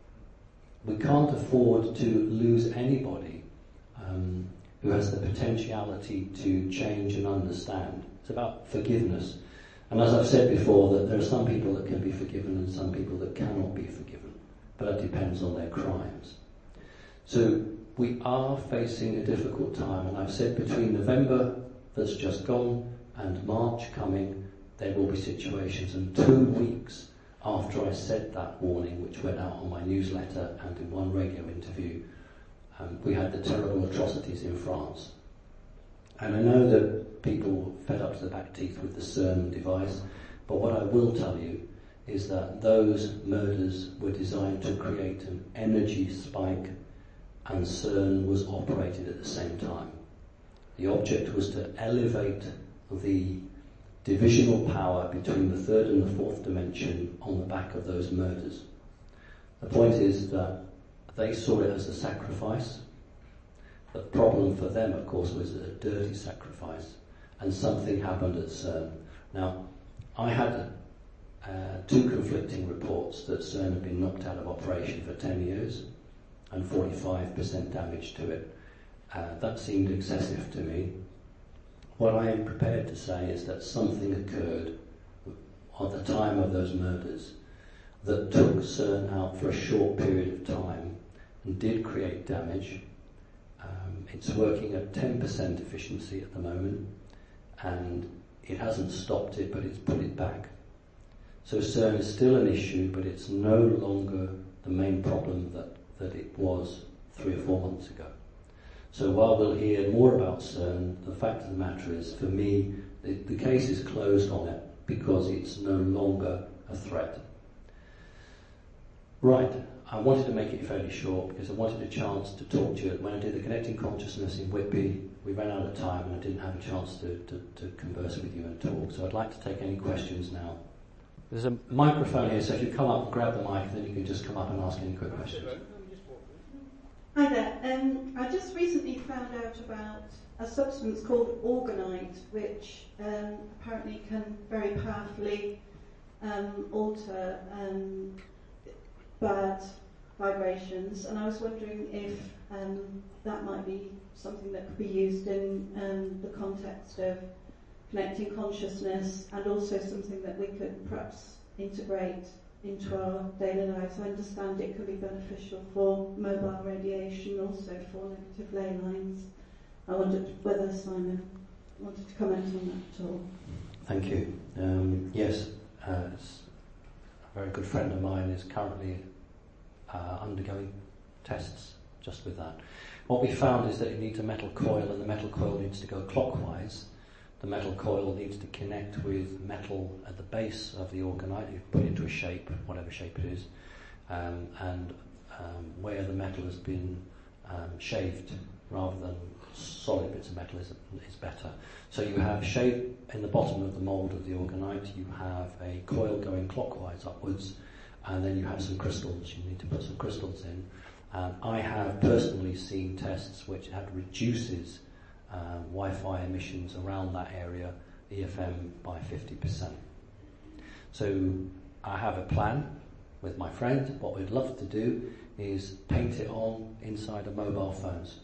We can't afford to lose anybody um, who has the potentiality to change and understand. It's about forgiveness. And as I've said before, that there are some people that can be forgiven and some people that cannot be forgiven. But it depends on their crimes. So we are facing a difficult time, and I've said between November that's just gone and March coming, there will be situations. And two weeks after I said that warning, which went out on my newsletter and in one radio interview, um, we had the terrible atrocities in France. And I know that people fed up to the back teeth with the CERN device, but what I will tell you is that those murders were designed to create an energy spike, and CERN was operated at the same time. The object was to elevate the divisional power between the third and the fourth dimension on the back of those murders. The point is that they saw it as a sacrifice. The problem for them, of course, was a dirty sacrifice, and something happened at CERN. Now, I had uh, two conflicting reports that CERN had been knocked out of operation for ten years and forty-five percent damage to it. Uh, that seemed excessive to me. What I am prepared to say is that something occurred at the time of those murders that took CERN out for a short period of time and did create damage. Um, it's working at ten percent efficiency at the moment, and it hasn't stopped it, but it's put it back. So CERN is still an issue, but it's no longer the main problem that, that it was three or four months ago. So while we'll hear more about CERN, the fact of the matter is, for me, the, the case is closed on it because it's no longer a threat. Right, I wanted to make it fairly short because I wanted a chance to talk to you. When I did the Connecting Consciousness in Whitby, we ran out of time and I didn't have a chance to, to, to converse with you and talk. So I'd like to take any questions now. There's a microphone here, so if you come up, grab the mic, then you can just come up and ask any quick questions. Hi there. Um, I just recently found out about a substance called orgonite, which um, apparently can very powerfully um, alter um, bad vibrations, and I was wondering if um, that might be something that could be used in um, the context of connecting consciousness, and also something that we could perhaps integrate into our daily lives. I understand it can be beneficial for mobile radiation, also for negative ley lines. I wondered whether Simon wanted to comment on that at all. Thank you. Um, yes, uh, a very good friend of mine is currently uh, undergoing tests just with that. What we found is that it needs a metal coil, and the metal coil needs to go clockwise. The metal coil needs to connect with metal at the base of the orgonite. You put it into a shape, whatever shape it is, um, and um, where the metal has been um, shaved rather than solid bits of metal is, is better. So you have shape in the bottom of the mould of the orgonite, you have a coil going clockwise upwards, and then you have some crystals. You need to put some crystals in. Um, I have personally seen tests which had reduces uh, Wi-Fi emissions around that area, E F M, by fifty percent. So I have a plan with my friend. What we'd love to do is paint it on inside of mobile phones.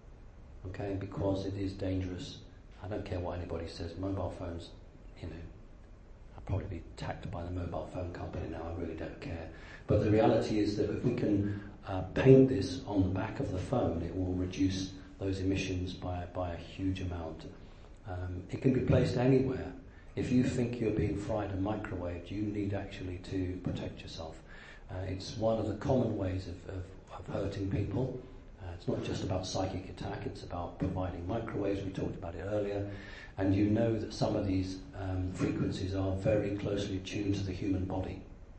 Okay, because it is dangerous. I don't care what anybody says. Mobile phones, you know, I'll probably be attacked by the mobile phone company now. I really don't care. But the reality is that if we can uh, paint this on the back of the phone, it will reduce those emissions by by a huge amount. Um, it can be placed anywhere. If you think you're being fried and microwaved, you need actually to protect yourself. Uh, it's one of the common ways of, of, of hurting people. Uh, it's not just about psychic attack, it's about providing microwaves. We talked about it earlier. And you know that some of these um, frequencies are very closely tuned to the human body.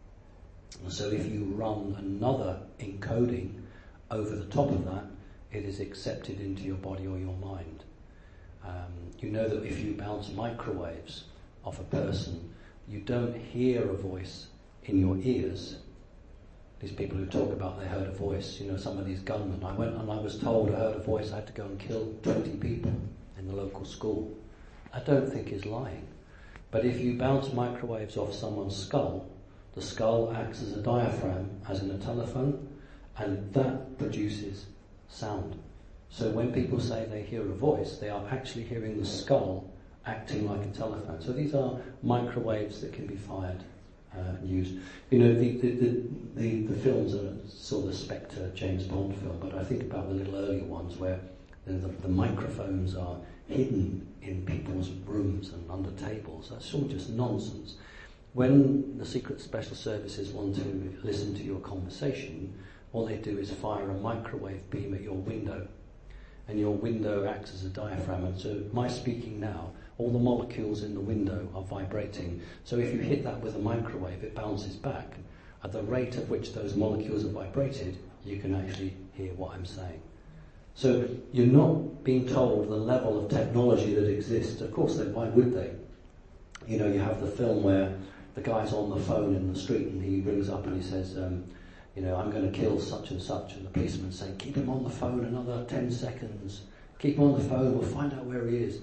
And so if you run another encoding over the top of that, it is accepted into your body or your mind. Um, you know that if you bounce microwaves off a person, you don't hear a voice in your ears. These people who talk about they heard a voice, you know, some of these gunmen. I went and I was told I heard a voice, I had to go and kill twenty people in the local school. I don't think he's lying. But if you bounce microwaves off someone's skull, the skull acts as a diaphragm, as in a telephone, and that produces sound. So when people say they hear a voice, they are actually hearing the skull acting like a telephone. So these are microwaves that can be fired uh, and used. You know, the the, the, the, the films are sort of the Spectre James Bond film, but I think about the little earlier ones where the, the, the microphones are hidden in people's rooms and under tables. That's all just nonsense. When the secret special services want to listen to your conversation, what they do is fire a microwave beam at your window. And your window acts as a diaphragm. And so my speaking now, all the molecules in the window are vibrating. So if you hit that with a microwave, it bounces back. At the rate at which those molecules are vibrated, you can actually hear what I'm saying. So you're not being told the level of technology that exists. Of course, they, why would they? You know, you have the film where the guy's on the phone in the street and he rings up and he says, um, you know, I'm going to kill such and such, and the policeman's saying, keep him on the phone another ten seconds. Keep him on the phone, we'll find out where he is.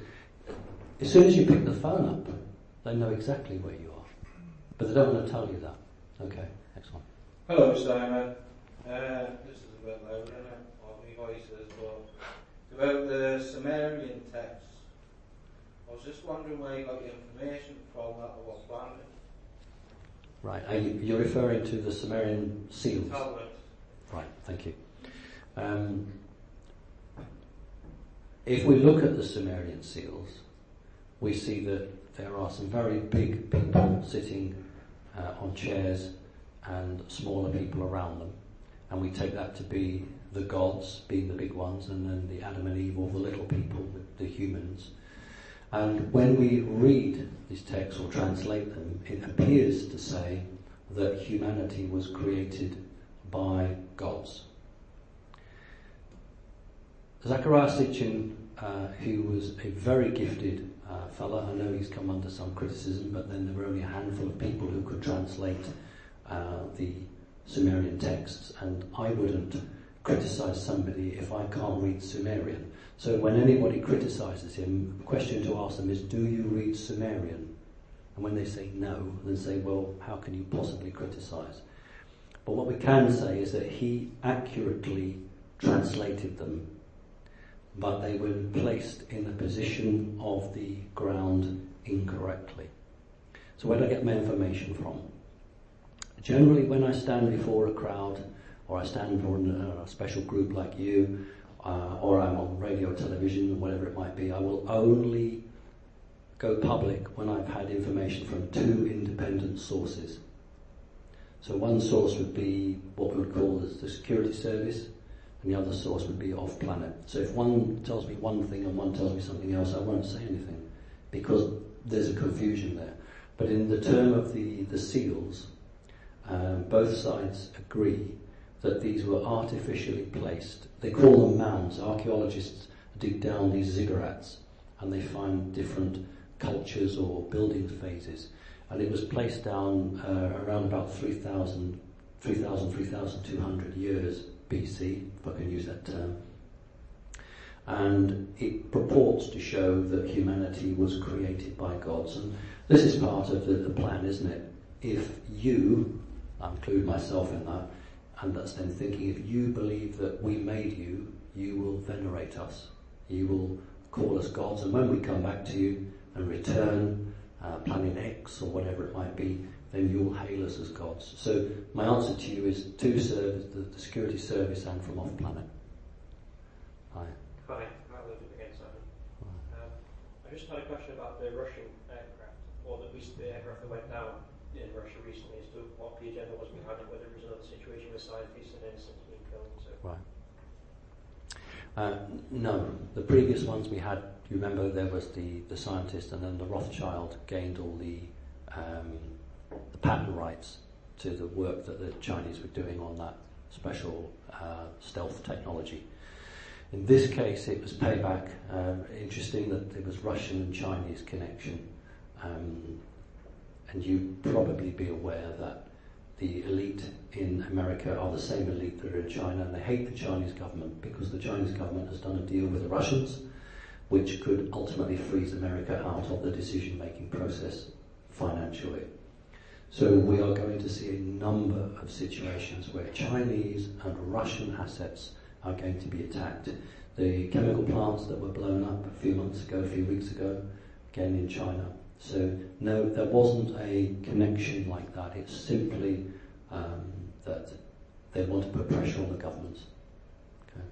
As soon as you pick the phone up, they know exactly where you are. But they don't want to tell you that. Okay, next one. Hello, Simon. Uh, this is a bit louder than my voice is, but about the Sumerian texts, I was just wondering where you got the information from that or what planet. Right, are you, you're referring to the Sumerian seals? Talmud. Right, thank you. Um, if we look at the Sumerian seals, we see that there are some very big people sitting uh, on chairs and smaller people around them. And we take that to be the gods, being the big ones, and then the Adam and Eve, or the little people, the humans. And when we read these texts or translate them, it appears to say that humanity was created by gods. Zachariah Sitchin, uh, who was a very gifted uh, fella, I know he's come under some criticism, but then there were only a handful of people who could translate uh, the Sumerian texts, and I wouldn't criticize somebody if I can't read Sumerian. So when anybody criticizes him, the question to ask them is, do you read Sumerian? And when they say no, then say, well, how can you possibly criticize? But what we can say is that he accurately translated them, but they were placed in the position of the ground incorrectly. So where do I get my information from? Generally, when I stand before a crowd, or I stand before a special group like you, uh, or I'm on radio, television, whatever it might be, I will only go public when I've had information from two independent sources. So one source would be what we would call the security service, and the other source would be off-planet. So if one tells me one thing and one tells me something else, I won't say anything, because there's a confusion there. But in the term of the, the seals, um, both sides agree that these were artificially placed. They call them mounds. Archaeologists dig down these ziggurats and they find different cultures or building phases. And it was placed down uh, around about three thousand, three thousand, three thousand two hundred years B C, if I can use that term. And it purports to show that humanity was created by gods. And this is part of the, the plan, isn't it? If you, I include myself in that, and that's then thinking, if you believe that we made you, you will venerate us. You will call us gods. And when we come back to you and return, uh, planet X or whatever it might be, then you'll hail us as gods. So my answer to you is two service, the, the security service and from off-planet. Hi. Hi, Matt Ludwig again, Simon. Um, I just had a question about the Russian aircraft, or at least the aircraft that went down in Russia recently, as to what the agenda was behind it, whether it was another situation with scientists and innocents being killed. So. Right. Uh, no, the previous ones we had, you remember there was the, the scientist, and then the Rothschild gained all the, um, the patent rights to the work that the Chinese were doing on that special uh, stealth technology. In this case, it was payback. Uh, interesting that there was Russian and Chinese connection. Um, and you'd probably be aware that the elite in America are the same elite that are in China, and they hate the Chinese government because the Chinese government has done a deal with the Russians, which could ultimately freeze America out of the decision-making process financially. So we are going to see a number of situations where Chinese and Russian assets are going to be attacked. The chemical plants that were blown up a few months ago, a few weeks ago, again in China. So no, there wasn't a connection like that. It's simply um, that they want to put pressure on the government. Okay.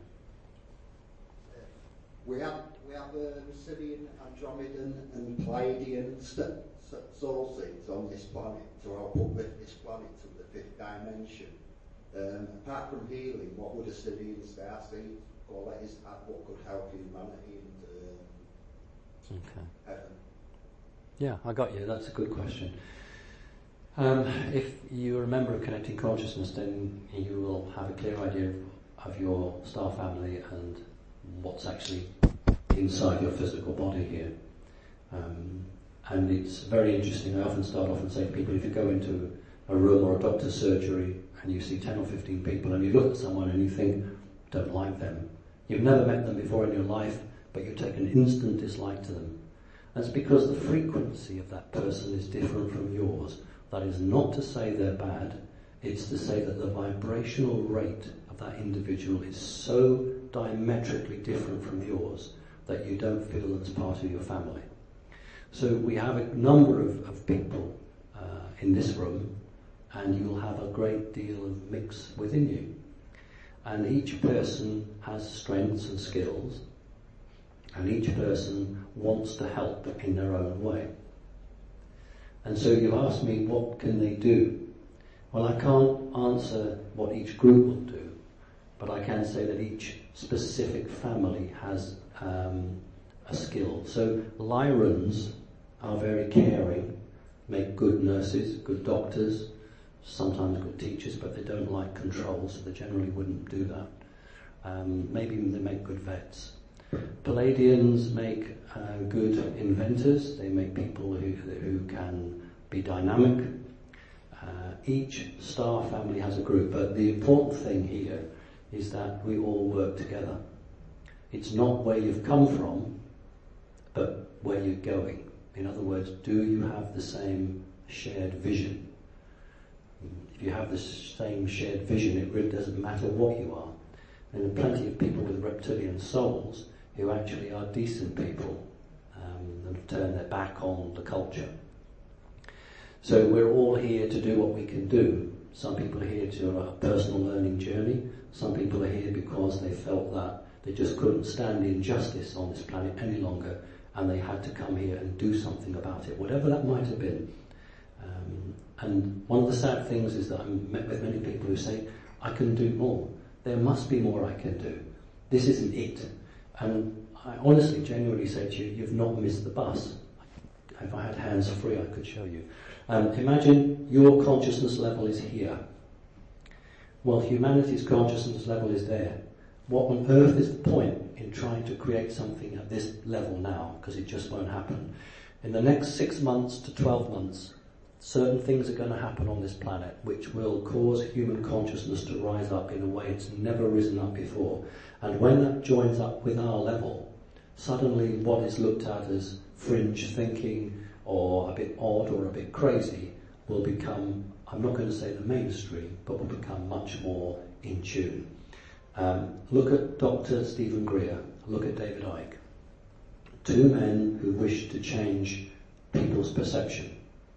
We have we have uh, Sirian, Andromedan, and Pleiadian st- sources on this planet to help uplift this planet to the fifth dimension. Um, apart from healing, what would a Sirian starseed qualities have? What could help humanity and um, Okay. heaven? Yeah, I got you. That's a good question. Um, if you're a member of Connecting Consciousness, then you will have a clear idea of, of your star family and what's actually inside your physical body here. Um, and it's very interesting. I often start off and say to people, if you go into a room or a doctor's surgery and you see ten or fifteen people and you look at someone and you think, don't like them. You've never met them before in your life, but you take an instant dislike to them. That's because the frequency of that person is different from yours. That is not to say they're bad, it's to say that the vibrational rate of that individual is so diametrically different from yours that you don't feel them as part of your family. So we have a number of, of people uh, in this room, and you'll have a great deal of mix within you. And each person has strengths and skills, and each person wants to help in their own way. And so you ask me, what can they do? Well, I can't answer what each group will do, but I can say that each specific family has um, a skill. So Lyrans are very caring, make good nurses, good doctors, sometimes good teachers, but they don't like control, so they generally wouldn't do that. Um, maybe they make good vets. Palladians make uh, good inventors. They make people who, who can be dynamic. Uh, each star family has a group, but the important thing here is that we all work together. It's not where you've come from, but where you're going. In other words, do you have the same shared vision? If you have the same shared vision, it really doesn't matter what you are. And there are plenty of people with reptilian souls who actually are decent people um, and have turned their back on the culture. So we're all here to do what we can do, Some people are here to a personal learning journey. Some people are here because they felt that they just couldn't stand the injustice on this planet any longer, and they had to come here and do something about it, whatever that might have been. Um, and one of the sad things is that I've met with many people who say, I can do more. There must be more I can do. This isn't it. And I honestly, genuinely say to you, you've not missed the bus. If I had hands free, I could show you. Um, imagine your consciousness level is here. Well, humanity's consciousness level is there. What on earth is the point in trying to create something at this level now? Because it just won't happen. In the next six months to twelve months, certain things are going to happen on this planet which will cause human consciousness to rise up in a way it's never risen up before. And when that joins up with our level, suddenly what is looked at as fringe thinking or a bit odd or a bit crazy will become, I'm not going to say the mainstream, but will become much more in tune. Um, look at Doctor Stephen Greer, look at David Icke. Two men who wished to change people's perception,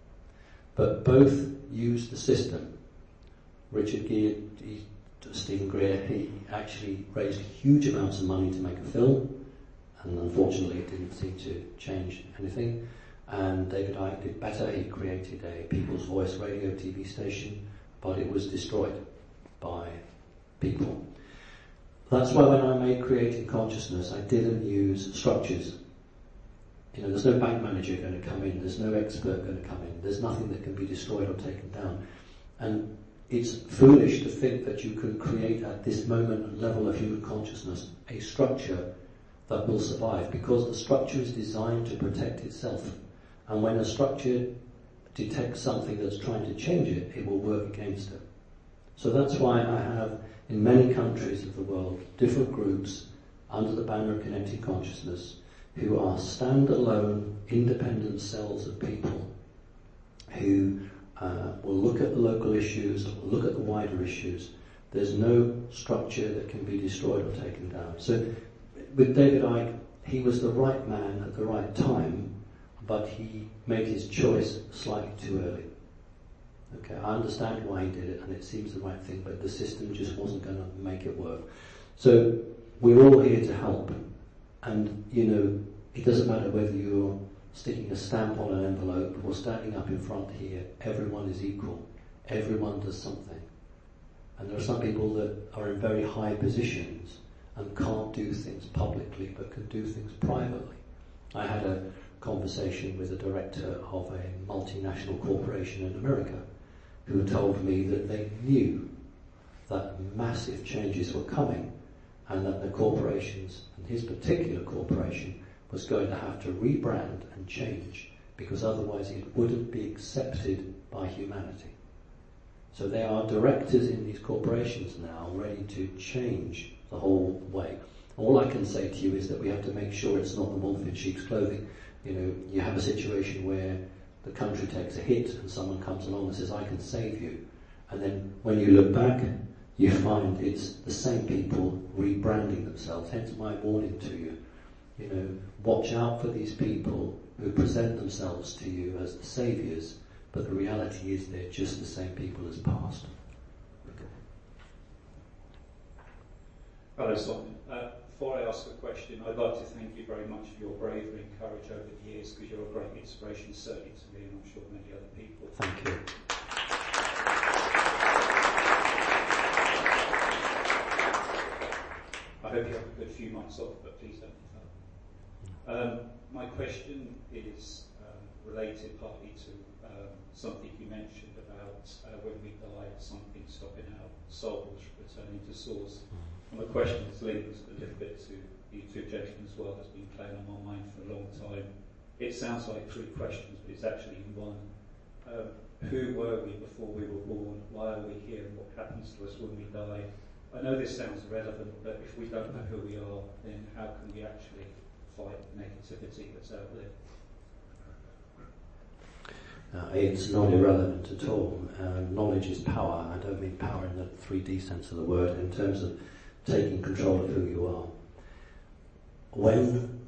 but both used the system. Richard Gere, he, Stephen Greer, he actually raised huge amounts of money to make a film, and unfortunately it didn't seem to change anything. And David Icke did better. He created a People's Voice radio T V station, but it was destroyed by people. That's why when I made Creating Consciousness, I didn't use structures. You know, there's no bank manager going to come in, there's no expert going to come in, there's nothing that can be destroyed or taken down. And it's foolish to think that you can create at this moment and level of human consciousness a structure that will survive, because the structure is designed to protect itself. And when a structure detects something that's trying to change it, it will work against it. So that's why I have, in many countries of the world, different groups under the banner of Connected Consciousness who are standalone, independent cells of people who uh, will look at the local issues, look at the wider issues. There's no structure that can be destroyed or taken down. So with David Icke, he was the right man at the right time, but he made his choice slightly too early. Okay, I understand why he did it, and it seems the right thing, but the system just wasn't going to make it work. So we're all here to help, and you know, it doesn't matter whether you're sticking a stamp on an envelope or standing up in front here. Everyone is equal. Everyone does something, and there are some people that are in very high positions and can't do things publicly, but can do things privately. I had a conversation with a director of a multinational corporation in America who told me that they knew that massive changes were coming, and that the corporations, and his particular corporation, was going to have to rebrand and change, because otherwise it wouldn't be accepted by humanity. So there are directors in these corporations now ready to change the whole way. All I can say to you is that we have to make sure it's not the wolf in sheep's clothing. You know, you have a situation where the country takes a hit and someone comes along and says, I can save you. And then when you look back, you find it's the same people rebranding themselves. Hence my warning to you. You know, watch out for these people who present themselves to you as the saviours, but the reality is they're just the same people as past. Okay. Hello, Simon. Uh, before I ask a question, I'd like to thank you very much for your bravery and courage over the years, because you're a great inspiration, certainly to me, and I'm sure many other people. Thank you. I hope you have a good few months off, but please don't give up. Um, my question is um, related partly to um, something you mentioned about uh, when we die, something stopping our souls returning to source. And my question is linked a little bit to you two gentlemen as well. That's been playing on my mind for a long time. It sounds like three questions, but it's actually in one. Um, who were we before we were born? Why are we here? And what happens to us when we die? I know this sounds irrelevant, but if we don't know who we are, then how can we actually fight the negativity that's out there? Uh, it's not irrelevant at all. Uh, knowledge is power. I don't mean power in the three D sense of the word, in terms of taking control of who you are. When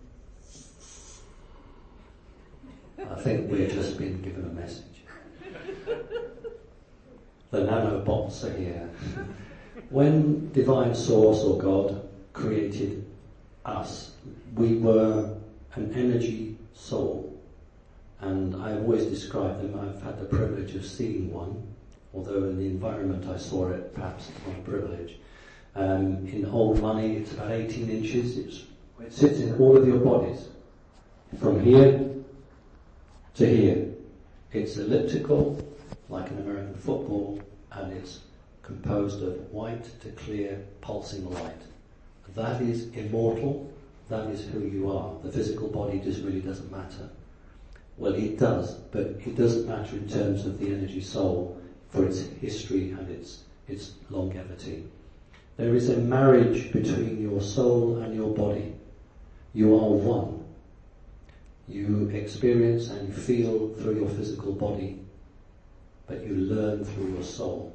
I think we've just been given a message. the nanobots are here. When Divine Source or God created us, we were an energy soul. And I've always described them, I've had the privilege of seeing one, although in the environment I saw it, perhaps it's not a privilege. Um, in old money, it's about eighteen inches. It's, it sits in all of your bodies, from here to here. It's elliptical, like an American football, and it's composed of white to clear, pulsing light. That is immortal. That is who you are. The physical body just really doesn't matter. Well, it does, but it doesn't matter in terms of the energy soul for its history and its its longevity. There is a marriage between your soul and your body. You are one. You experience and feel through your physical body, but you learn through your soul.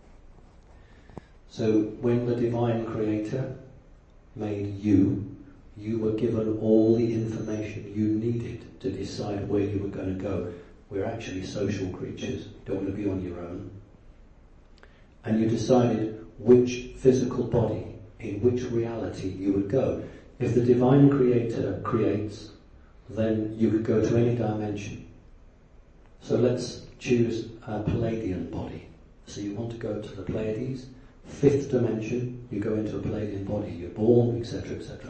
So when the Divine Creator made you, you were given all the information you needed to decide where you were going to go. We're actually social creatures, don't want to be on your own. And you decided which physical body, in which reality you would go. If the Divine Creator creates, then you could go to any dimension. So let's choose a Palladian body. So you want to go to the Pleiades, fifth dimension, you go into a Palladian body, you're born, et cetera, et cetera.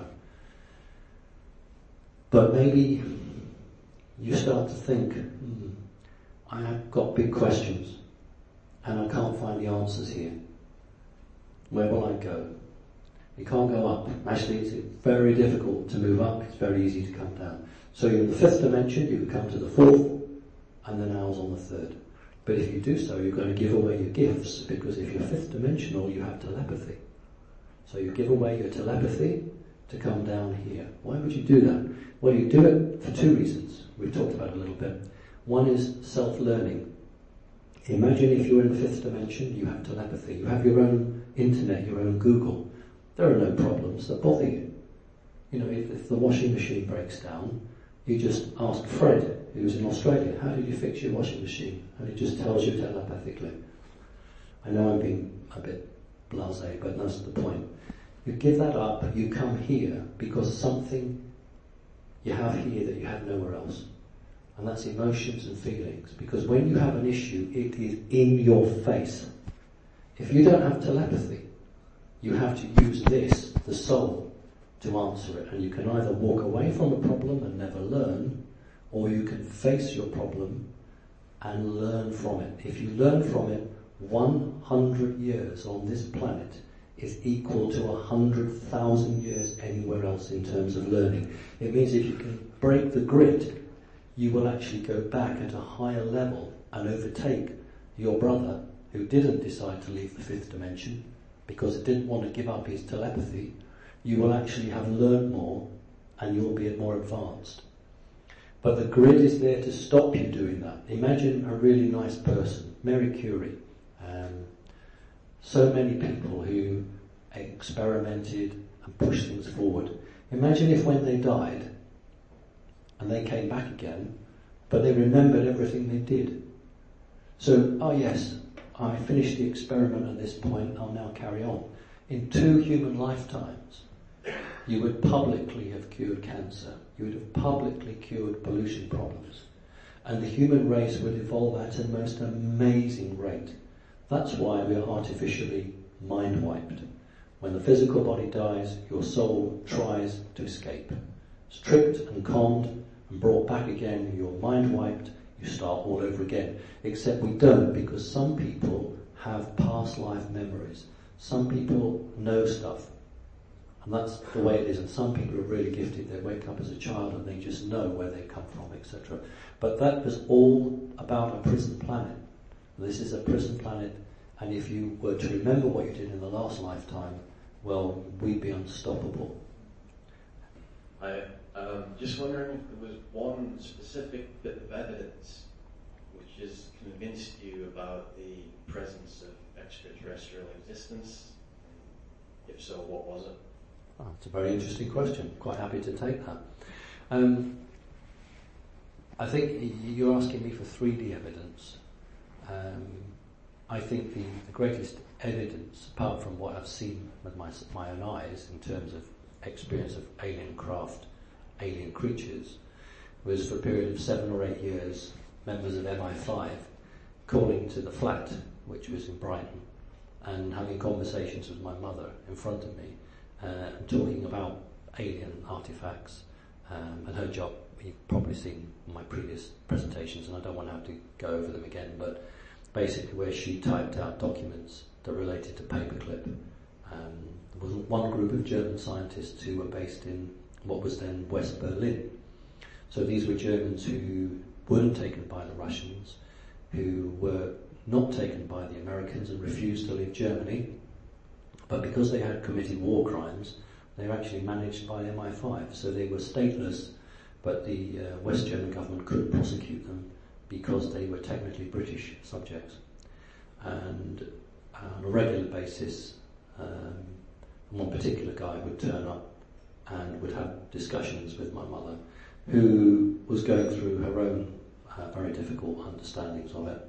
But maybe you start to think, hmm, I have got big questions and I can't find the answers here. Where will I go? You can't go up. Actually, it's very difficult to move up. It's very easy to come down. So you're in the fifth dimension, you can come to the fourth, and then Al's on the third. But if you do so, you're going to give away your gifts, because if you're fifth dimensional, you have telepathy. So you give away your telepathy to come down here. Why would you do that? Well, you do it for two reasons. We've talked about it a little bit. One is self-learning. Imagine if you're in the fifth dimension, you have telepathy. You have your own internet, your own Google. There are no problems that bother you. You know, if, if the washing machine breaks down, you just ask Fred, who's in Australia, how did you fix your washing machine? And he just tells you telepathically. I know I'm being a bit blasé, but that's the point. You give that up, you come here because something you have here that you have nowhere else. And that's emotions and feelings. Because when you have an issue, it is in your face. If you don't have telepathy, you have to use this, the soul, to answer it. And you can either walk away from a problem and never learn, or you can face your problem and learn from it. If you learn from it, one hundred years on this planet is equal to one hundred thousand years anywhere else in terms of learning. It means if you can break the grid, you will actually go back at a higher level and overtake your brother who didn't decide to leave the fifth dimension because he didn't want to give up his telepathy. You will actually have learned more and you'll be more advanced. But the grid is there to stop you doing that. Imagine a really nice person, Marie Curie. Um, so many people who experimented and pushed things forward. Imagine if when they died, and they came back again, but they remembered everything they did. So, oh yes, I finished the experiment at this point, I'll now carry on. In two human lifetimes, you would publicly have cured cancer. You would have publicly cured pollution problems. And the human race would evolve at a most amazing rate. That's why we are artificially mind-wiped. When the physical body dies, your soul tries to escape. Stripped and calmed and brought back again, you're mind-wiped, you start all over again. Except we don't, because some people have past life memories. Some people know stuff. And that's the way it is. And some people are really gifted. They wake up as a child and they just know where they come from, et cetera. But that was all about a prison planet. This is a prison planet, and if you were to remember what you did in the last lifetime, well, we'd be unstoppable. I um, just wondering if there was one specific bit of evidence which has convinced you about the presence of extraterrestrial existence. If so, what was it? Oh, it's a very interesting question. Quite happy to take that. Um, I think you're asking me for three D evidence. Um, I think the, the greatest evidence, apart from what I've seen with my, my own eyes in terms of experience of alien craft, alien creatures, was for a period of seven or eight years, members of M I five calling to the flat, which was in Brighton, and having conversations with my mother in front of me, uh, and talking about alien artifacts, um, and her job, you've probably seen my previous presentations, and I don't want to have to go over them again, but basically where she typed out documents that related to paperclip. Um, there was one group of German scientists who were based in what was then West Berlin. So these were Germans who weren't taken by the Russians, who were not taken by the Americans and refused to leave Germany, but because they had committed war crimes, they were actually managed by M I five. So they were stateless, but the uh, West German government couldn't prosecute them because they were technically British subjects. And on a regular basis, um, one particular guy would turn up and would have discussions with my mother, who was going through her own uh, very difficult understandings of it,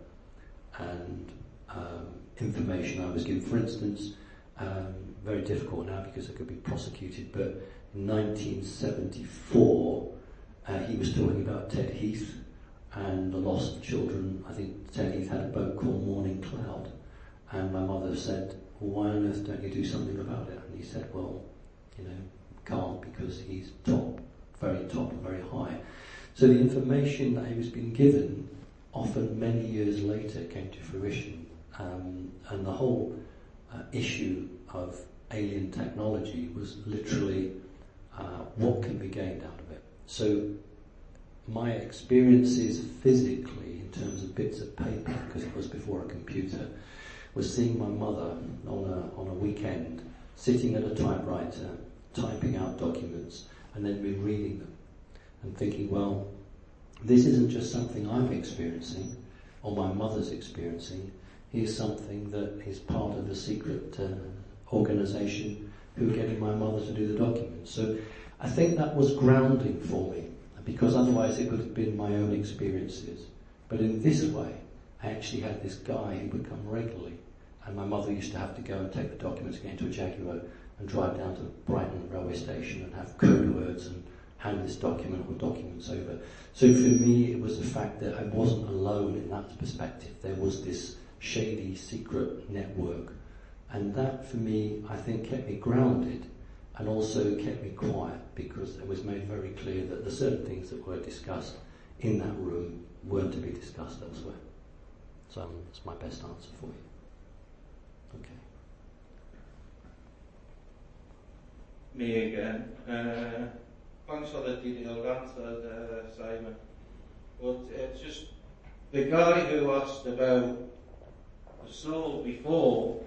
and um, information I was given. For instance, um, very difficult now because I could be prosecuted, but in nineteen seventy-four uh, he was talking about Ted Heath and the lost children. I think Ted Heath had a boat called Morning Cloud, and my mother said, well, why on earth don't you do something about it? And he said, well, you know, can't, because he's top, very top and very high. So the information that he was being given often many years later came to fruition, um, and the whole uh, issue of alien technology was literally uh, what can be gained out of it. So my experiences physically, in terms of bits of paper, because it was before a computer, was seeing my mother on a, on a weekend sitting at a typewriter, typing out documents, and then rereading them and thinking, well, this isn't just something I'm experiencing or my mother's experiencing. Here's something that is part of a secret uh, organisation who are getting my mother to do the documents. So I think that was grounding for me, because otherwise it would have been my own experiences. But in this way, I actually had this guy who would come regularly, and my mother used to have to go and take the documents, get into a Jaguar and drive down to Brighton railway station and have code words and hand this document or documents over. So for me, it was the fact that I wasn't alone in that perspective. There was this shady, secret network. And that, for me, I think kept me grounded and also kept me quiet, because it was made very clear that the certain things that were discussed in that room weren't to be discussed elsewhere. So um, that's my best answer for you. Okay. Me again. Uh, thanks for the detailed answer, uh, Simon. But it's just the guy who asked about the soul before,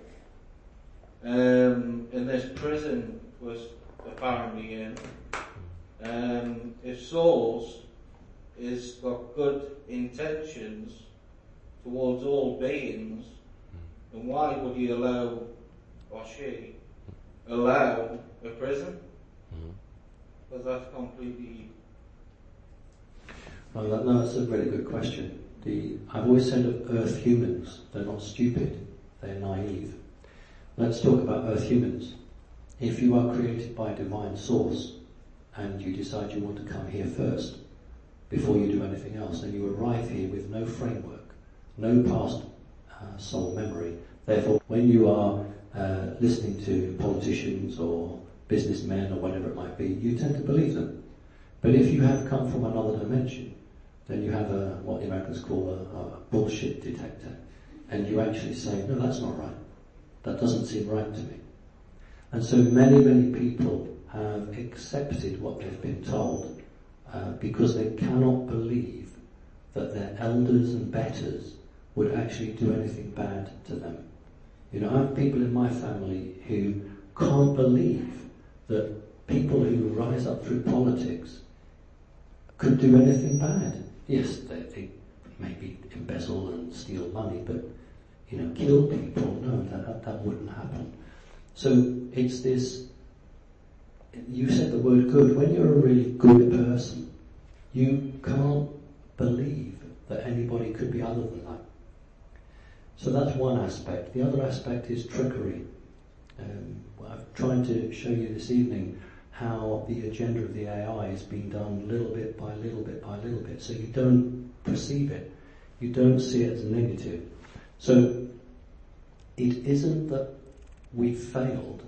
um, in this prison was apparently in. Um, if souls is got good intentions towards all beings, then why would he allow, or she, allow a prison? Because that's completely... Well, that, no, that's a really good question. The, I've always said of Earth humans, they're not stupid, they're naive. Let's talk about Earth humans. If you are created by a divine source and you decide you want to come here first, before you do anything else, then you arrive here with no framework, no past uh, soul memory. Therefore, when you are uh, listening to politicians or businessmen or whatever it might be, you tend to believe them. But if you have come from another dimension, then you have a, what the Americans call a, a bullshit detector, and you actually say, no, that's not right. That doesn't seem right to me. And so many, many people have accepted what they've been told uh, because they cannot believe that their elders and betters would actually do anything bad to them. You know, I have people in my family who can't believe that people who rise up through politics could do anything bad. Yes, they, they maybe embezzle and steal money, but, you know, kill people, no, that, that, that wouldn't happen. So it's this, you said the word good. When you're a really good person, you can't believe that anybody could be other than that. So that's one aspect. The other aspect is trickery. Um, well, I'm trying to show you this evening how the agenda of the A I is being done little bit by little bit by little bit, so you don't perceive it. You don't see it as negative. So it isn't that we've failed.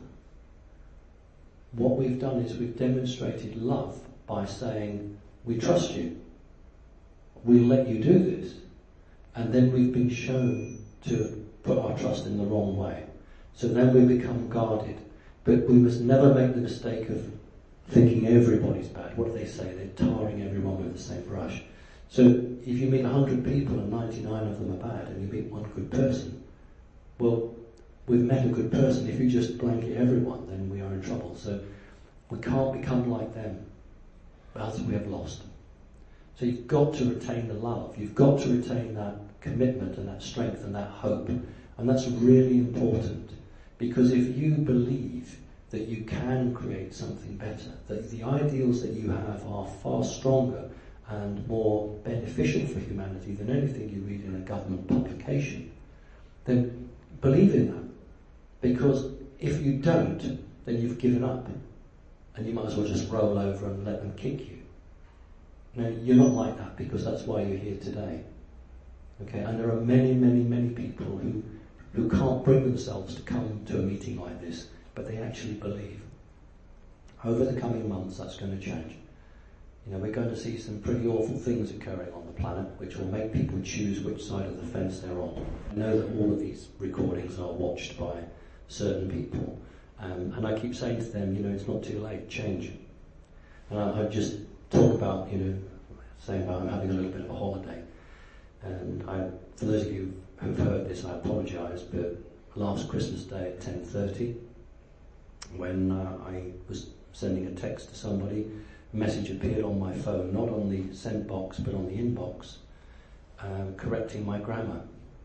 What we've done is we've demonstrated love by saying, we trust you. We'll let you do this. And then we've been shown to put our trust in the wrong way. So then we become guarded. But we must never make the mistake of thinking everybody's bad. What do they say? They're tarring everyone with the same brush. So if you meet one hundred people and ninety-nine of them are bad and you meet one good person, well, we've met a good person. If you just blanket everyone, then we are in trouble. So we can't become like them, else we have lost. So you've got to retain the love. You've got to retain that commitment and that strength and that hope. And that's really important. Because if you believe that you can create something better, that the ideals that you have are far stronger and more beneficial for humanity than anything you read in a government publication, then believe in that. Because if you don't, then you've given up. And you might as well just roll over and let them kick you. Now, you're not like that because that's why you're here today. Okay, and there are many, many, many people who, who can't bring themselves to come to a meeting like this, but they actually believe. Over the coming months, that's going to change. You know, we're going to see some pretty awful things occurring on the planet, which will make people choose which side of the fence they're on. I know that all of these recordings are watched by certain people, um, and I keep saying to them, you know, it's not too late, change. And I, I just talk about, you know, saying about I'm having a little bit of a holiday. And I, for those of you who've heard this, I apologise, but last Christmas Day at ten thirty, when uh, I was sending a text to somebody, a message appeared on my phone, not on the sent box, but on the inbox, um, correcting my grammar.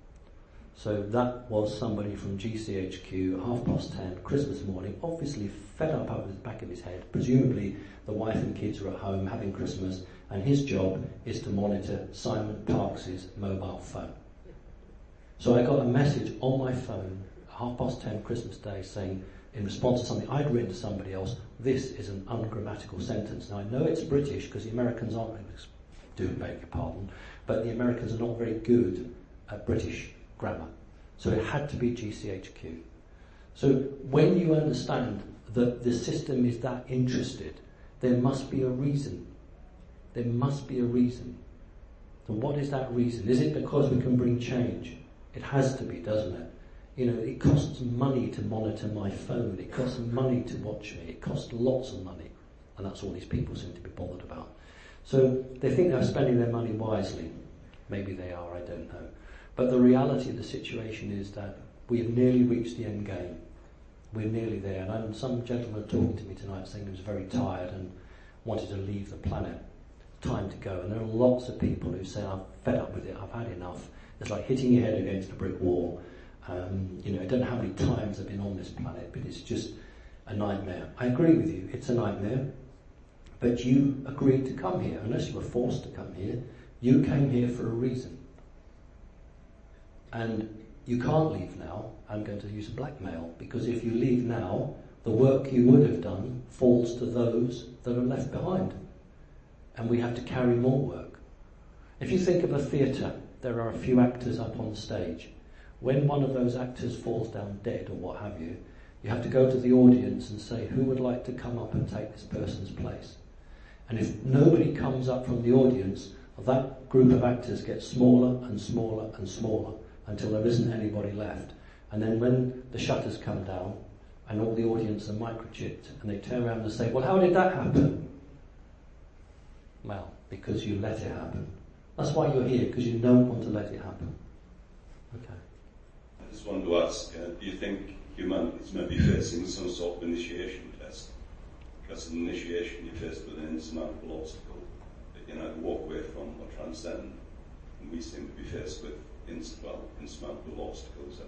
So that was somebody from G C H Q, half past ten, Christmas morning, obviously fed up out of the back of his head. Presumably the wife and kids are at home having Christmas, and his job is to monitor Simon Parkes' mobile phone. So I got a message on my phone, half past ten Christmas Day, saying, in response to something I'd written to somebody else, this is an ungrammatical sentence. Now I know it's British because the Americans aren't, do beg your pardon, but the Americans are not very good at British grammar. So it had to be G C H Q. So when you understand that the system is that interested, there must be a reason. There must be a reason. And what is that reason? Is it because we can bring change? It has to be, doesn't it? You know, it costs money to monitor my phone. It costs money to watch me. It costs lots of money. And that's all these people seem to be bothered about. So they think they're spending their money wisely. Maybe they are, I don't know. But the reality of the situation is that we have nearly reached the end game. We're nearly there. And I'm, some gentleman talking to me tonight saying he was very tired and wanted to leave the planet. Time to go. And there are lots of people who say, I'm fed up with it, I've had enough. It's like hitting your head against a brick wall. Um, you know, I don't know how many times I've been on this planet, but it's just a nightmare. I agree with you, it's a nightmare. But you agreed to come here, unless you were forced to come here. You came here for a reason. And you can't leave now. I'm going to use blackmail, because if you leave now, the work you would have done falls to those that are left behind. And we have to carry more work. If you think of a theatre, there are a few actors up on the stage. When one of those actors falls down dead or what have you, you have to go to the audience and say, who would like to come up and take this person's place? And if nobody comes up from the audience, that group of actors gets smaller and smaller and smaller until there isn't anybody left. And then when the shutters come down and all the audience are microchipped and they turn around and say, well, how did that happen? Well, because you let it happen. That's why you're here, because you don't want to let it happen. Okay. I just wanted to ask, uh, do you think humanity is maybe facing some sort of initiation test? Because in initiation you're faced with an insurmountable obstacle that you know walk away from or transcend, and we seem to be faced with ins- well, insurmountable obstacles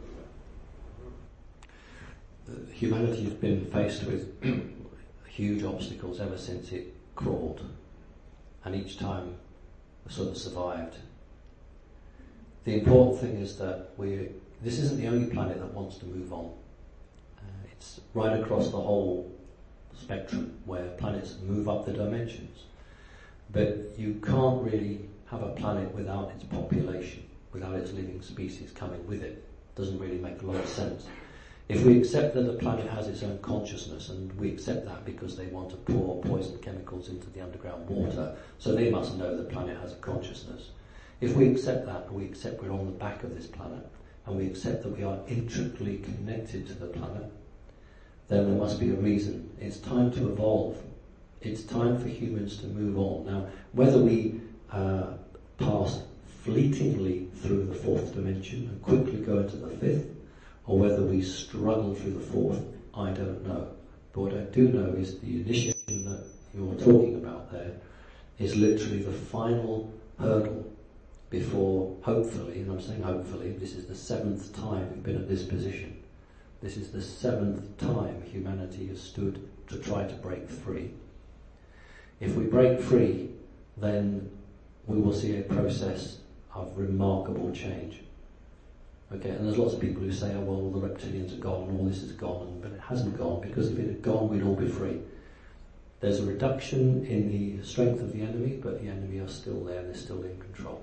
everywhere. Uh, humanity has been faced with huge obstacles ever since it crawled, and each time sort of survived. The important thing is that we're this isn't the only planet that wants to move on. Uh, it's right across the whole spectrum where planets move up the dimensions. But you can't really have a planet without its population, without its living species coming with it. Doesn't really make a lot of sense. If we accept that the planet has its own consciousness, and we accept that because they want to pour poison chemicals into the underground water, so they must know the planet has a consciousness. If we accept that, and we accept we're on the back of this planet, and we accept that we are intricately connected to the planet, then there must be a reason. It's time to evolve. It's time for humans to move on. Now, whether we uh, pass fleetingly through the fourth dimension and quickly go into the fifth, or whether we struggle through the fourth, I don't know. But what I do know is the initiation that you're talking about there is literally the final hurdle before, hopefully, and I'm saying hopefully, this is the seventh time we've been at this position. This is the seventh time humanity has stood to try to break free. If we break free, then we will see a process of remarkable change. Okay, and there's lots of people who say, oh well, the reptilians are gone and all this is gone, but it hasn't gone, because if it had gone, we'd all be free. There's a reduction in the strength of the enemy, but the enemy are still there, they're still in control.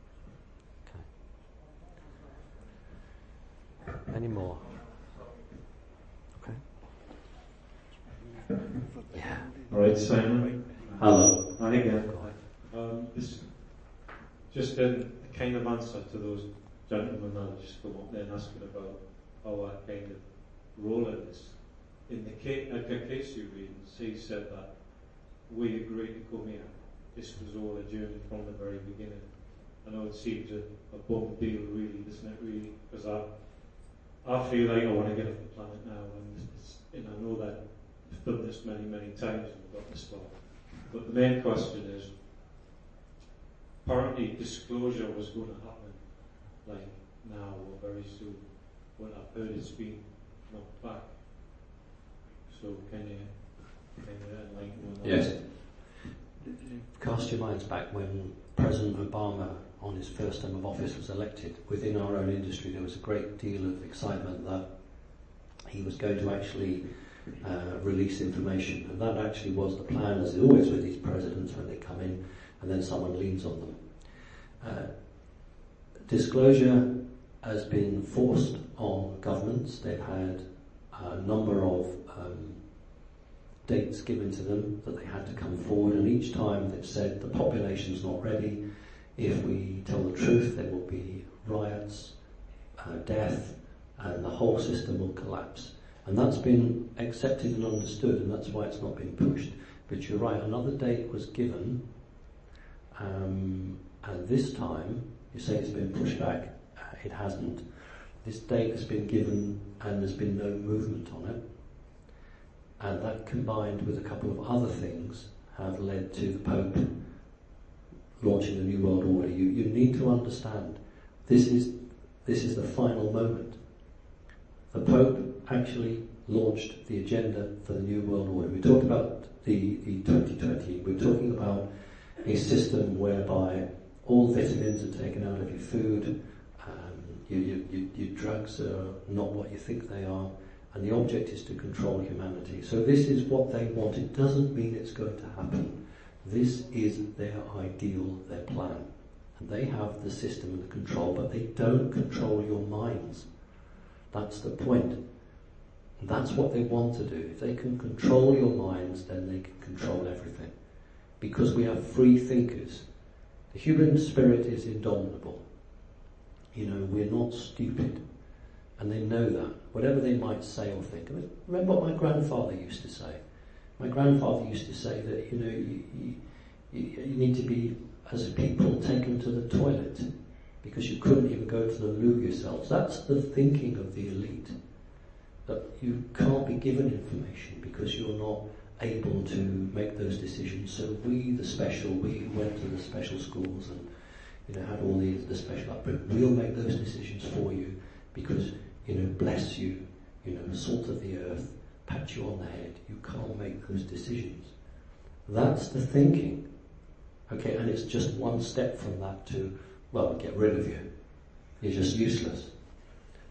Okay. Any more? Okay. Yeah. All right, Simon. Hello. Hi again. Um, this just a kind of answer to those gentlemen that just come up there and asking about our kind of role in this. In the case, Edgar Cayce you read, he said that we agreed to come here. This was all a journey from the very beginning. I know it seems a, a bum deal, really, doesn't it? Really, because I, I feel like I want to get off the planet now, and, it's, and I know that I've done this many, many times and we've got this far. But the main question is, apparently disclosure was going to happen, like now or very soon. Well, I've heard it's been knocked back. So can you, can you enlighten me on that? Yes. Cast your minds back when President Obama, on his first term of office, was elected. Within our own industry, there was a great deal of excitement that he was going to actually uh, release information, and that actually was the plan, as always with these presidents when they come in, and then someone leans on them. Uh, disclosure has been forced on governments. They've had a number of um, dates given to them that they had to come forward, and each time they've said the population's not ready. If we tell the truth, there will be riots, uh, death, and the whole system will collapse. And that's been accepted and understood, and that's why it's not been pushed. But you're right, another date was given, um, and this time, you say it's been pushed back, uh, it hasn't. This date has been given and there's been no movement on it. And that, combined with a couple of other things, have led to the Pope launching the New World Order. You, you need to understand, this is, this is the final moment. The Pope actually launched the agenda for the New World Order. We talked about the, the twenty twenty. We're talking about a system whereby all vitamins are taken out of your food, um, your, your, your drugs are not what you think they are, and the object is to control humanity. So this is what they want. It doesn't mean it's going to happen. This is their ideal, their plan. And they have the system and the control, but they don't control your minds. That's the point. And that's what they want to do. If they can control your minds, then they can control everything. Because we have free thinkers. The human spirit is indomitable. You know, we're not stupid. And they know that. Whatever they might say or think. I mean, remember what my grandfather used to say. My grandfather used to say that, you know, you, you, you need to be, as people, taken to the toilet because you couldn't even go to the loo yourselves. That's the thinking of the elite. That you can't be given information because you're not able to make those decisions. So we, the special, we went to the special schools and, you know, had all the, the special upbringing. We'll make those decisions for you because, you know, bless you, you know, salt of the earth, pat you on the head. You can't make those decisions. That's the thinking. Okay, and it's just one step from that to, well, get rid of you. You're just useless.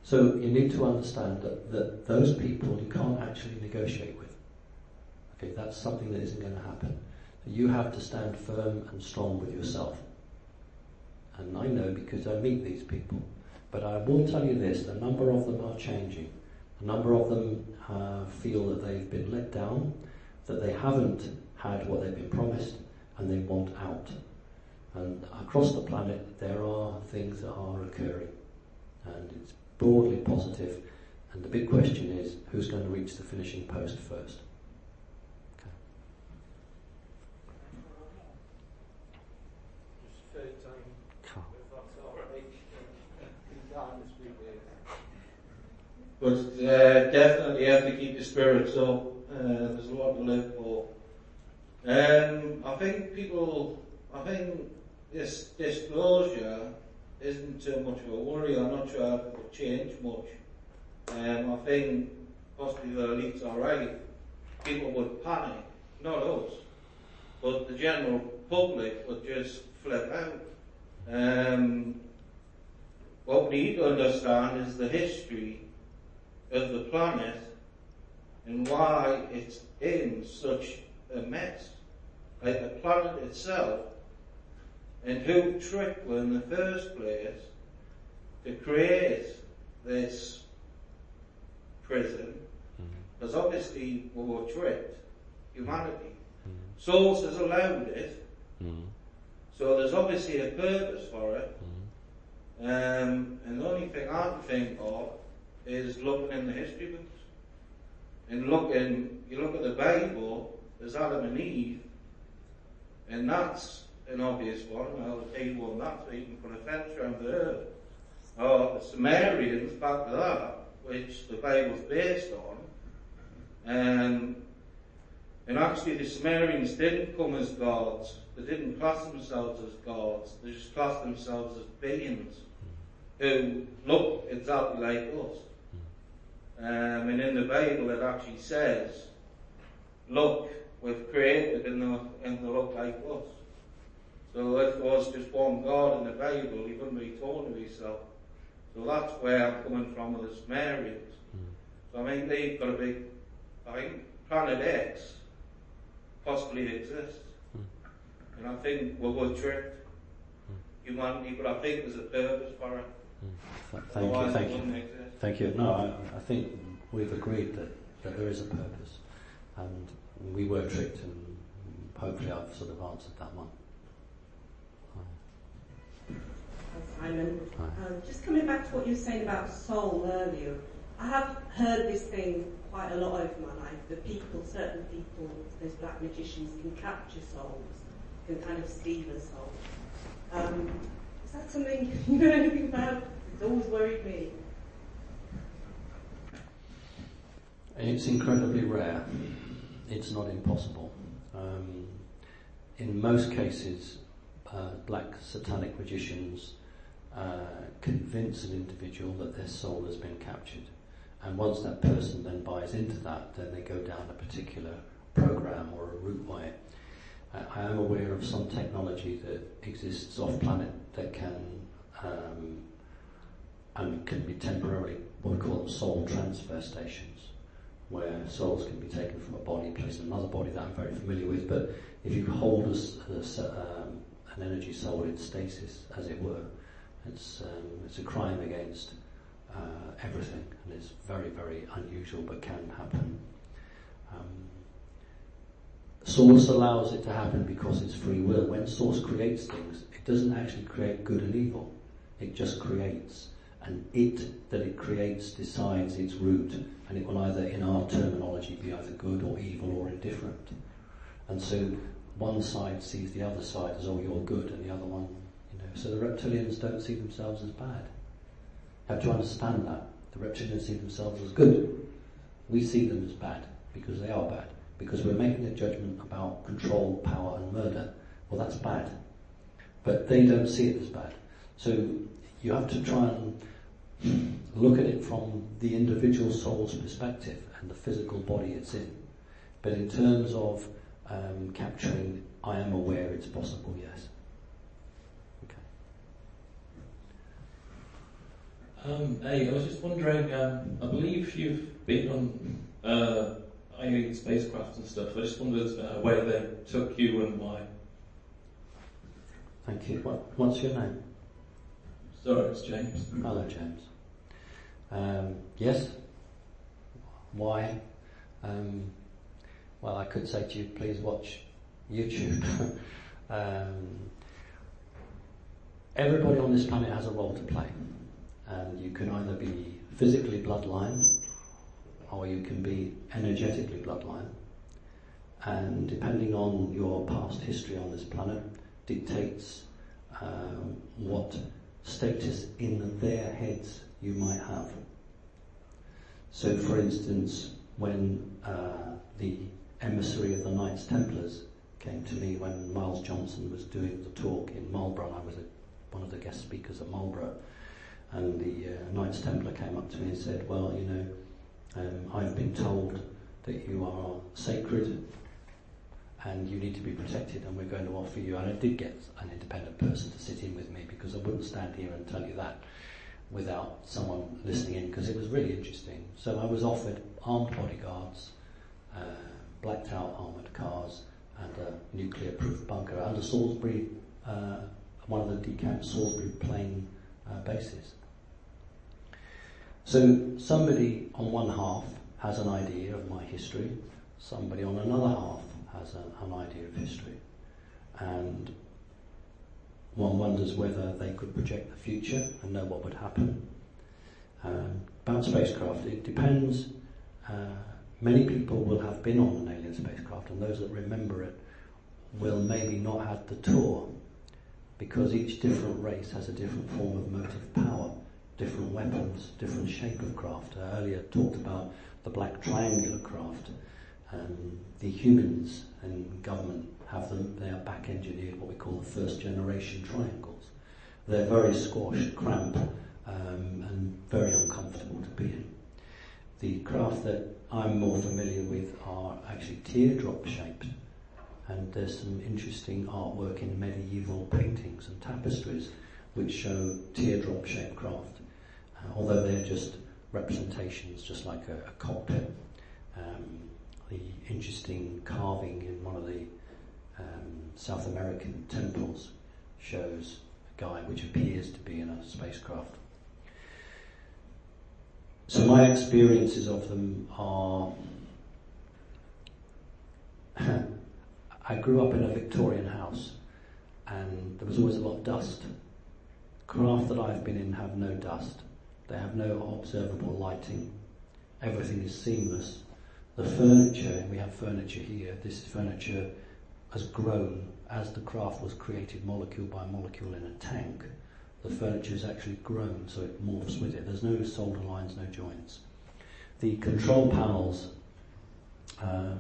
So you need to understand that, that those people you can't actually negotiate with. Okay, that's something that isn't going to happen. You have to stand firm and strong with yourself. And I know because I meet these people. But I will tell you this, a number of them are changing. A number of them uh, feel that they've been let down, that they haven't had what they've been promised, and they want out. And across the planet there are things that are occurring. And it's broadly positive. And the big question is, who's going to reach the finishing post first? But uh, definitely have to keep your spirits up. Uh, there's a lot to live for. Um, I think people, I think this disclosure isn't too much of a worry. I'm not sure it will change much. Um, I think possibly the elites are right. People would panic, not us, but the general public would just flip out. Um, what we need to understand is the history of the planet and why it's in such a mess. Like the planet itself, and who tricked them in the first place to create this prison, because mm-hmm. obviously we were tricked, humanity. Mm-hmm. Source has allowed it, mm-hmm. so there's obviously a purpose for it. Mm-hmm. Um, and the only thing I can think of is looking in the history books. And looking, you look at the Bible, there's Adam and Eve, and that's an obvious one. I'll tell you one that, so you can put a fence around the earth. Or the Sumerians, back to that, which the Bible's based on. Um, and actually the Sumerians didn't come as gods. They didn't class themselves as gods. They just classed themselves as beings who look exactly like us. Um, and in the Bible it actually says, look, we've created and they, and they look like us. So if there was just one God in the Bible, he wouldn't be talking to himself. So that's where I'm coming from with the Sumerians. So I mean, they've got a big, I think Planet X possibly exists. And I think we were tricked, humanity, but I think there's a purpose for it. Thank you, thank you. Thank you. No, I, I think we've agreed that, that there is a purpose, and we were tricked, and hopefully I've sort of answered that one. Simon, um, just coming back to what you were saying about soul earlier, I have heard this thing quite a lot over my life, that people, certain people, those black magicians can capture souls, can kind of steal a soul. Um, is that something you know anything about? It's always worried me. It's incredibly rare. It's not impossible. Um, in most cases, uh, black satanic magicians uh, convince an individual that their soul has been captured. And once that person then buys into that, then they go down a particular program or a route way. Uh, I am aware of some technology that exists off-planet that can um, and can be temporarily, what we call them soul transfer stations, where souls can be taken from a body, placed in another body that I'm very familiar with. But if you hold a, a, um, an energy soul in stasis, as it were, it's um, it's a crime against uh, everything, and it's very, very unusual, but can happen. Um, Source allows it to happen because it's free will. When Source creates things, it doesn't actually create good and evil. It just creates. And it, that it creates, decides its route. And it will either, in our terminology, be either good or evil or indifferent. And so one side sees the other side as, oh, you're good, and the other one, you know. So the reptilians don't see themselves as bad. You have to understand that. The reptilians see themselves as good. We see them as bad, because they are bad. Because we're making a judgment about control, power and murder. Well, that's bad. But they don't see it as bad. So you have to try and look at it from the individual soul's perspective and the physical body it's in. But in terms of um, capturing, I am aware it's possible, yes. Okay. Um, hey, I was just wondering, um, I believe you've been on uh, alien spacecraft and stuff. I just wondered uh, where they took you and why. Thank you. What, what's your name? Sorry, it's James. Hello, James. Um, yes. Why? Um, well, I could say to you, please watch YouTube. um, everybody on this planet has a role to play. And you can either be physically bloodline, or you can be energetically bloodline. And depending on your past history on this planet, dictates um, what status in their heads you might have. So, for instance, when uh, the emissary of the Knights Templars came to me when Miles Johnson was doing the talk in Marlborough, I was a, one of the guest speakers at Marlborough, and the uh, Knights Templar came up to me and said, well, you know, um, I've been told that you are sacred and you need to be protected, and we're going to offer you, and I did get an independent person to sit in with me, because I wouldn't stand here and tell you that without someone listening in, because it was really interesting. So I was offered armed bodyguards, uh, blacked out armoured cars, and a nuclear-proof bunker under Salisbury, uh, one of the decamped Salisbury plane uh, bases. So somebody on one half has an idea of my history, somebody on another half has a, an idea of history, and one wonders whether they could project the future and know what would happen. Um, about spacecraft, it depends. Uh, many people will have been on an alien spacecraft, and those that remember it will maybe not have the tour, because each different race has a different form of motive power, different weapons, different shape of craft. I earlier talked about the black triangular craft. Um, the humans and government have them, they are back engineered, what we call the first generation triangles. They're very squashed, cramped, um, and very uncomfortable to be in. The craft that I'm more familiar with are actually teardrop shaped, and there's some interesting artwork in medieval paintings and tapestries which show teardrop shaped craft, uh, although they're just representations, just like a, a cockpit. Um, the interesting carving in one of the um, South American temples shows a guy which appears to be in a spacecraft. So my experiences of them are I grew up in a Victorian house, and there was always a lot of dust. Craft that I've been in have no dust. They have no observable lighting. Everything is seamless. The furniture, we have furniture here, this furniture has grown as the craft was created molecule by molecule in a tank. The furniture has actually grown, so it morphs with it. There's no solder lines, no joints. The control panels, um,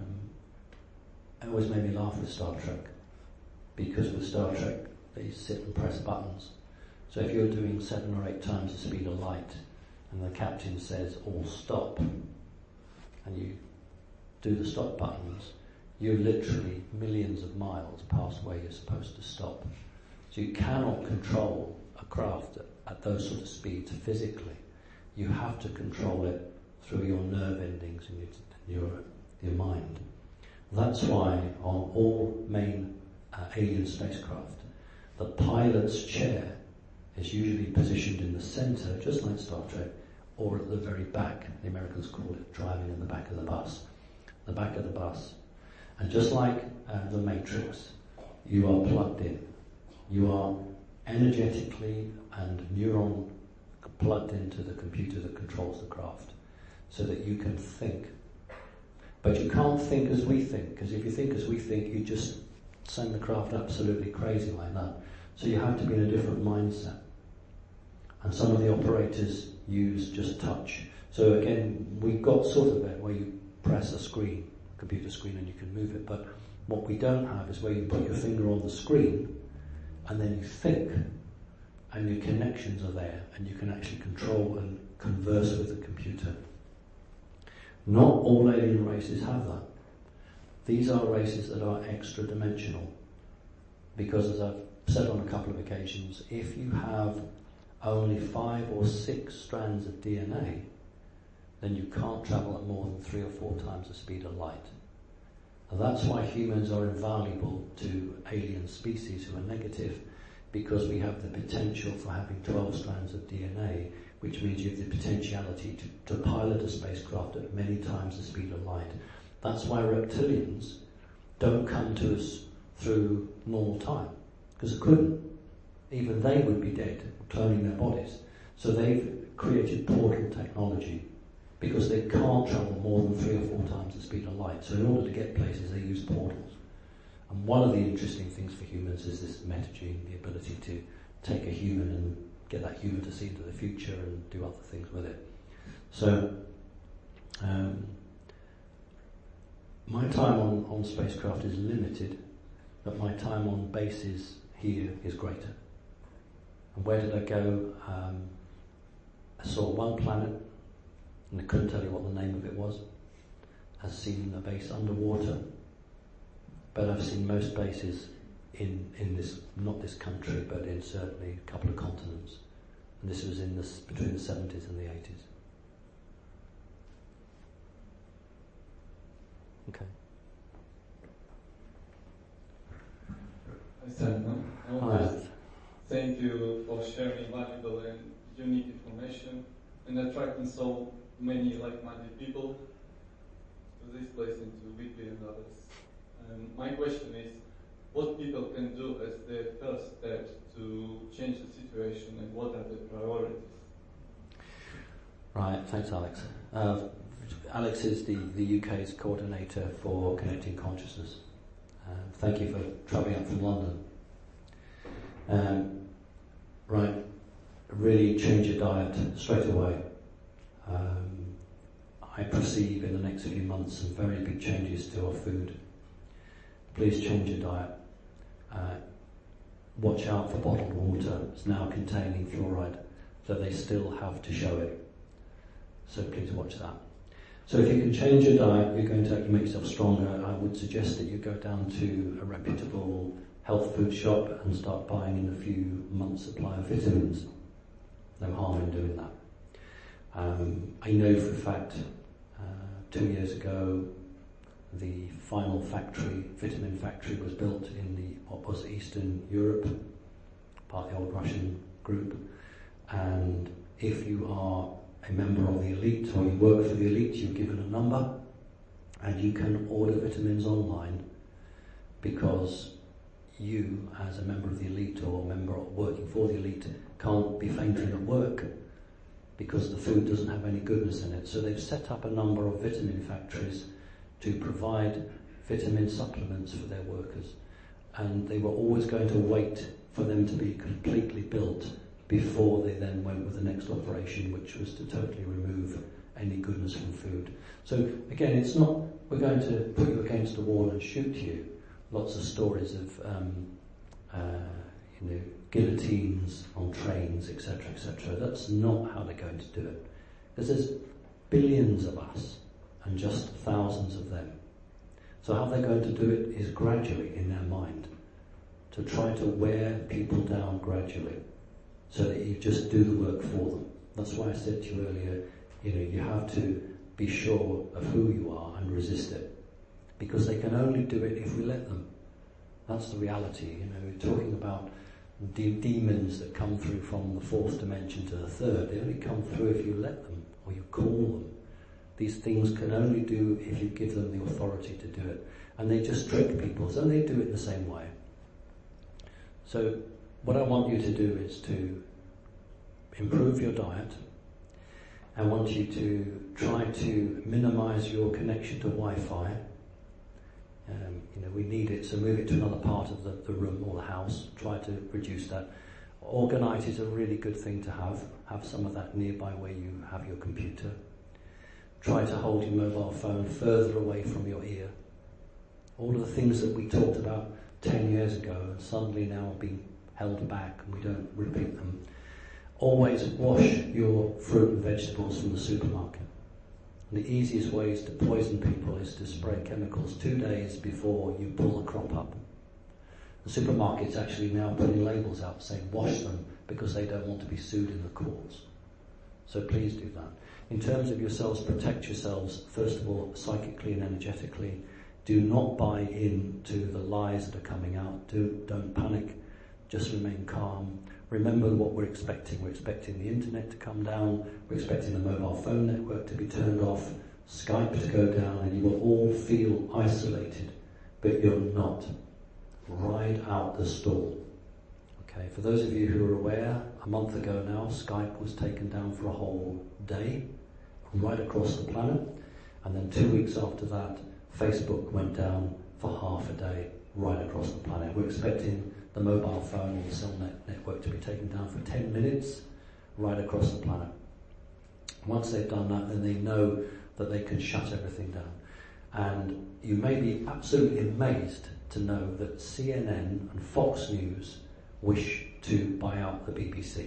it always made me laugh with Star Trek, because with Star Trek they sit and press buttons. So if you're doing seven or eight times the speed of light and the captain says all stop, and you do the stop buttons, you're literally millions of miles past where you're supposed to stop. So you cannot control a craft at, at those sort of speeds physically. You have to control it through your nerve endings and your, your, your mind. That's why on all main uh, alien spacecraft, the pilot's chair is usually positioned in the centre, just like Star Trek, or at the very back. The Americans call it driving in the back of the bus. The back of the bus. And just like uh, the Matrix, you are plugged in. You are energetically and neuron plugged into the computer that controls the craft, so that you can think. But you can't think as we think, because if you think as we think, you just send the craft absolutely crazy like that. So you have to be in a different mindset. And some of the operators use just touch. So again, we've got sort of it where you press a screen, computer screen, and you can move it. But what we don't have is where you put your finger on the screen and then you think, and your connections are there, and you can actually control and converse with the computer. Not all alien races have that. These are races that are extra dimensional, because as I've said on a couple of occasions, if you have only five or six strands of D N A, then you can't travel at more than three or four times the speed of light. And that's why humans are invaluable to alien species who are negative, because we have the potential for having twelve strands of D N A, which means you have the potentiality to, to pilot a spacecraft at many times the speed of light. That's why reptilians don't come to us through normal time, because they couldn't. Even they would be dead, cloning their bodies. So they've created portal technology, because they can't travel more than three or four times the speed of light. So in order to get places, they use portals. And one of the interesting things for humans is this metagene, the ability to take a human and get that human to see into the future and do other things with it. So, um, my time on, on spacecraft is limited, but my time on bases here is greater. And where did I go? Um, I saw one planet, and I couldn't tell you what the name of it was. I've seen a base underwater, but I've seen most bases in, in this, not this country, but in certainly a couple of continents. And this was in this, between the seventies and the eighties. Okay. Hi, Sam. Hi. Thank you for sharing valuable and unique information and attracting so many like-minded people to this place and to Whitby and others. Um, my question is, what people can do as their first step to change the situation, and what are the priorities? Right, thanks Alex. Uh, Alex is the, the U K's coordinator for Connecting Consciousness. Uh, thank you for travelling up from London. Um, right, really change your diet straight away. Um, I perceive in the next few months some very big changes to our food. Please change your diet. Uh, watch out for bottled water. It's now containing fluoride, so they still have to show it. So please watch that. So if you can change your diet, you're going to make yourself stronger. I would suggest that you go down to a reputable health food shop and start buying in a few months' supply of vitamins. No harm in doing that. Um, I know for a fact, uh, two years ago, the final factory, vitamin factory, was built in the what was Eastern Europe, part of the old Russian group. And if you are a member of the elite or you work for the elite, you're given a number and you can order vitamins online, because you, as a member of the elite or a member working for the elite, can't be fainting at work because the food doesn't have any goodness in it. So they've set up a number of vitamin factories to provide vitamin supplements for their workers. And they were always going to wait for them to be completely built before they then went with the next operation, which was to totally remove any goodness from food. So again, it's not, we're going to put you against the wall and shoot you. Lots of stories of, um, uh, you know, guillotines on trains, et cetera, et cetera. That's not how they're going to do it. Because there's billions of us and just thousands of them. So how they're going to do it is gradually in their mind, to try to wear people down gradually, so that you just do the work for them. That's why I said to you earlier, you know, you have to be sure of who you are and resist it. Because they can only do it if we let them. That's the reality. You know, we're talking about de- demons that come through from the fourth dimension to the third. They only come through if you let them, or you call them. These things can only do if you give them the authority to do it. And they just trick people, so they do it the same way. So what I want you to do is to improve your diet. I want you to try to minimize your connection to Wi-Fi. Um, you know, we need it, so move it to another part of the, the room or the house. Try to reduce that. Orgonite is a really good thing to have. Have some of that nearby where you have your computer. Try to hold your mobile phone further away from your ear. All of the things that we talked about ten years ago and suddenly now are being held back and we don't repeat them. Always wash your fruit and vegetables from the supermarket. And the easiest ways to poison people is to spray chemicals two days before you pull the crop up. The supermarket's actually now putting labels out saying wash them because they don't want to be sued in the courts. So please do that. In terms of yourselves, protect yourselves, first of all, psychically and energetically. Do not buy into the lies that are coming out. Do, don't panic. Just remain calm. Remember what we're expecting. We're expecting the internet to come down. We're expecting the mobile phone network to be turned off. Skype to go down, and you will all feel isolated. But you're not. Ride out the storm. Okay, for those of you who are aware, a month ago now, Skype was taken down for a whole day, right across the planet. And then two weeks after that, Facebook went down for half a day, right across the planet. We're expecting the mobile phone or the cell net network to be taken down for ten minutes, right across the planet. Once they've done that, then they know that they can shut everything down. And you may be absolutely amazed to know that C N N and Fox News wish to buy out the B B C.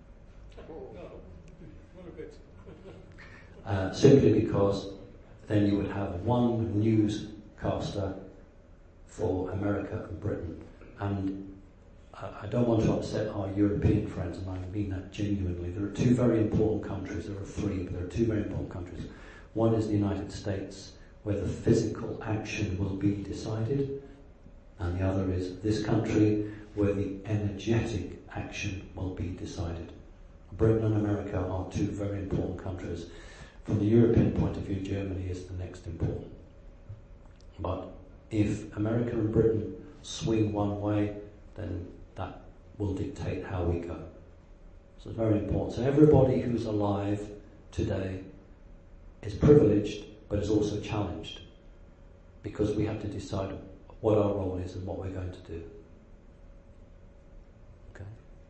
Uh, simply because then you would have one newscaster for America and Britain. And uh, I don't want to upset our European friends, and I mean that genuinely. There are two very important countries, there are three, but there are two very important countries. One is the United States, where the physical action will be decided, and the other is this country, where the energetic action will be decided. Britain and America are two very important countries. From the European point of view, Germany is the next important. But if America and Britain swing one way, then that will dictate how we go. So it's very important. So everybody who's alive today is privileged, but is also challenged, because we have to decide what our role is and what we're going to do. Okay.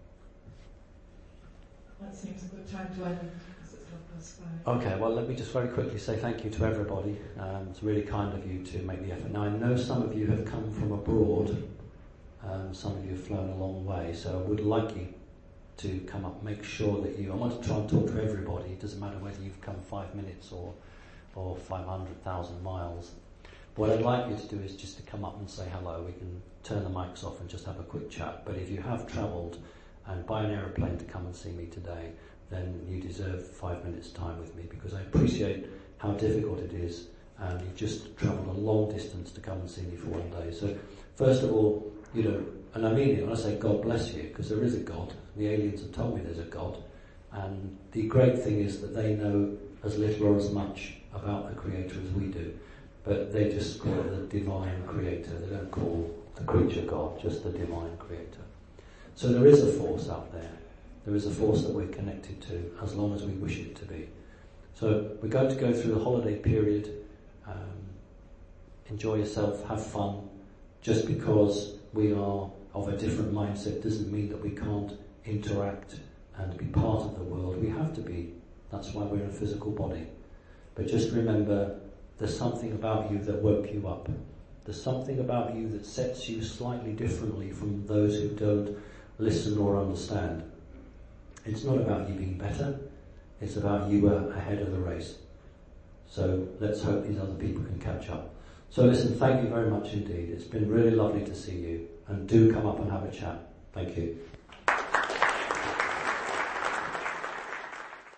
That seems a good time to end. It's half past five. Okay, well, let me just very quickly say thank you to everybody. Um, it's really kind of you to make the effort. Now, I know some of you have come from abroad. Um, some of you have flown a long way, so I would like you to come up, make sure that you, I want to try and talk to everybody. It doesn't matter whether you've come five minutes or, or five hundred thousand miles. What I'd like you to do is just to come up and say hello. We can turn the mics off and just have a quick chat. But if you have travelled and by an aeroplane to come and see me today, then you deserve five minutes time with me, because I appreciate how difficult it is, and you've just travelled a long distance to come and see me for one day. So first of all, you know, and I mean it when I say God bless you, because there is a God. The aliens have told me there's a God. And the great thing is that they know as little or as much about the Creator as we do. But they just call it the divine Creator. They don't call the creature God, just the divine Creator. So there is a force out there. There is a force that we're connected to, as long as we wish it to be. So we're going to go through the holiday period. Um, enjoy yourself, have fun. Just because we are of a different mindset doesn't mean that we can't interact and be part of the world. We have to be. That's why we're in a physical body. But just remember, there's something about you that woke you up. There's something about you that sets you slightly differently from those who don't listen or understand. It's not about you being better. It's about you are ahead of the race. So let's hope these other people can catch up. So listen, thank you very much indeed. It's been really lovely to see you. And do come up and have a chat. Thank you.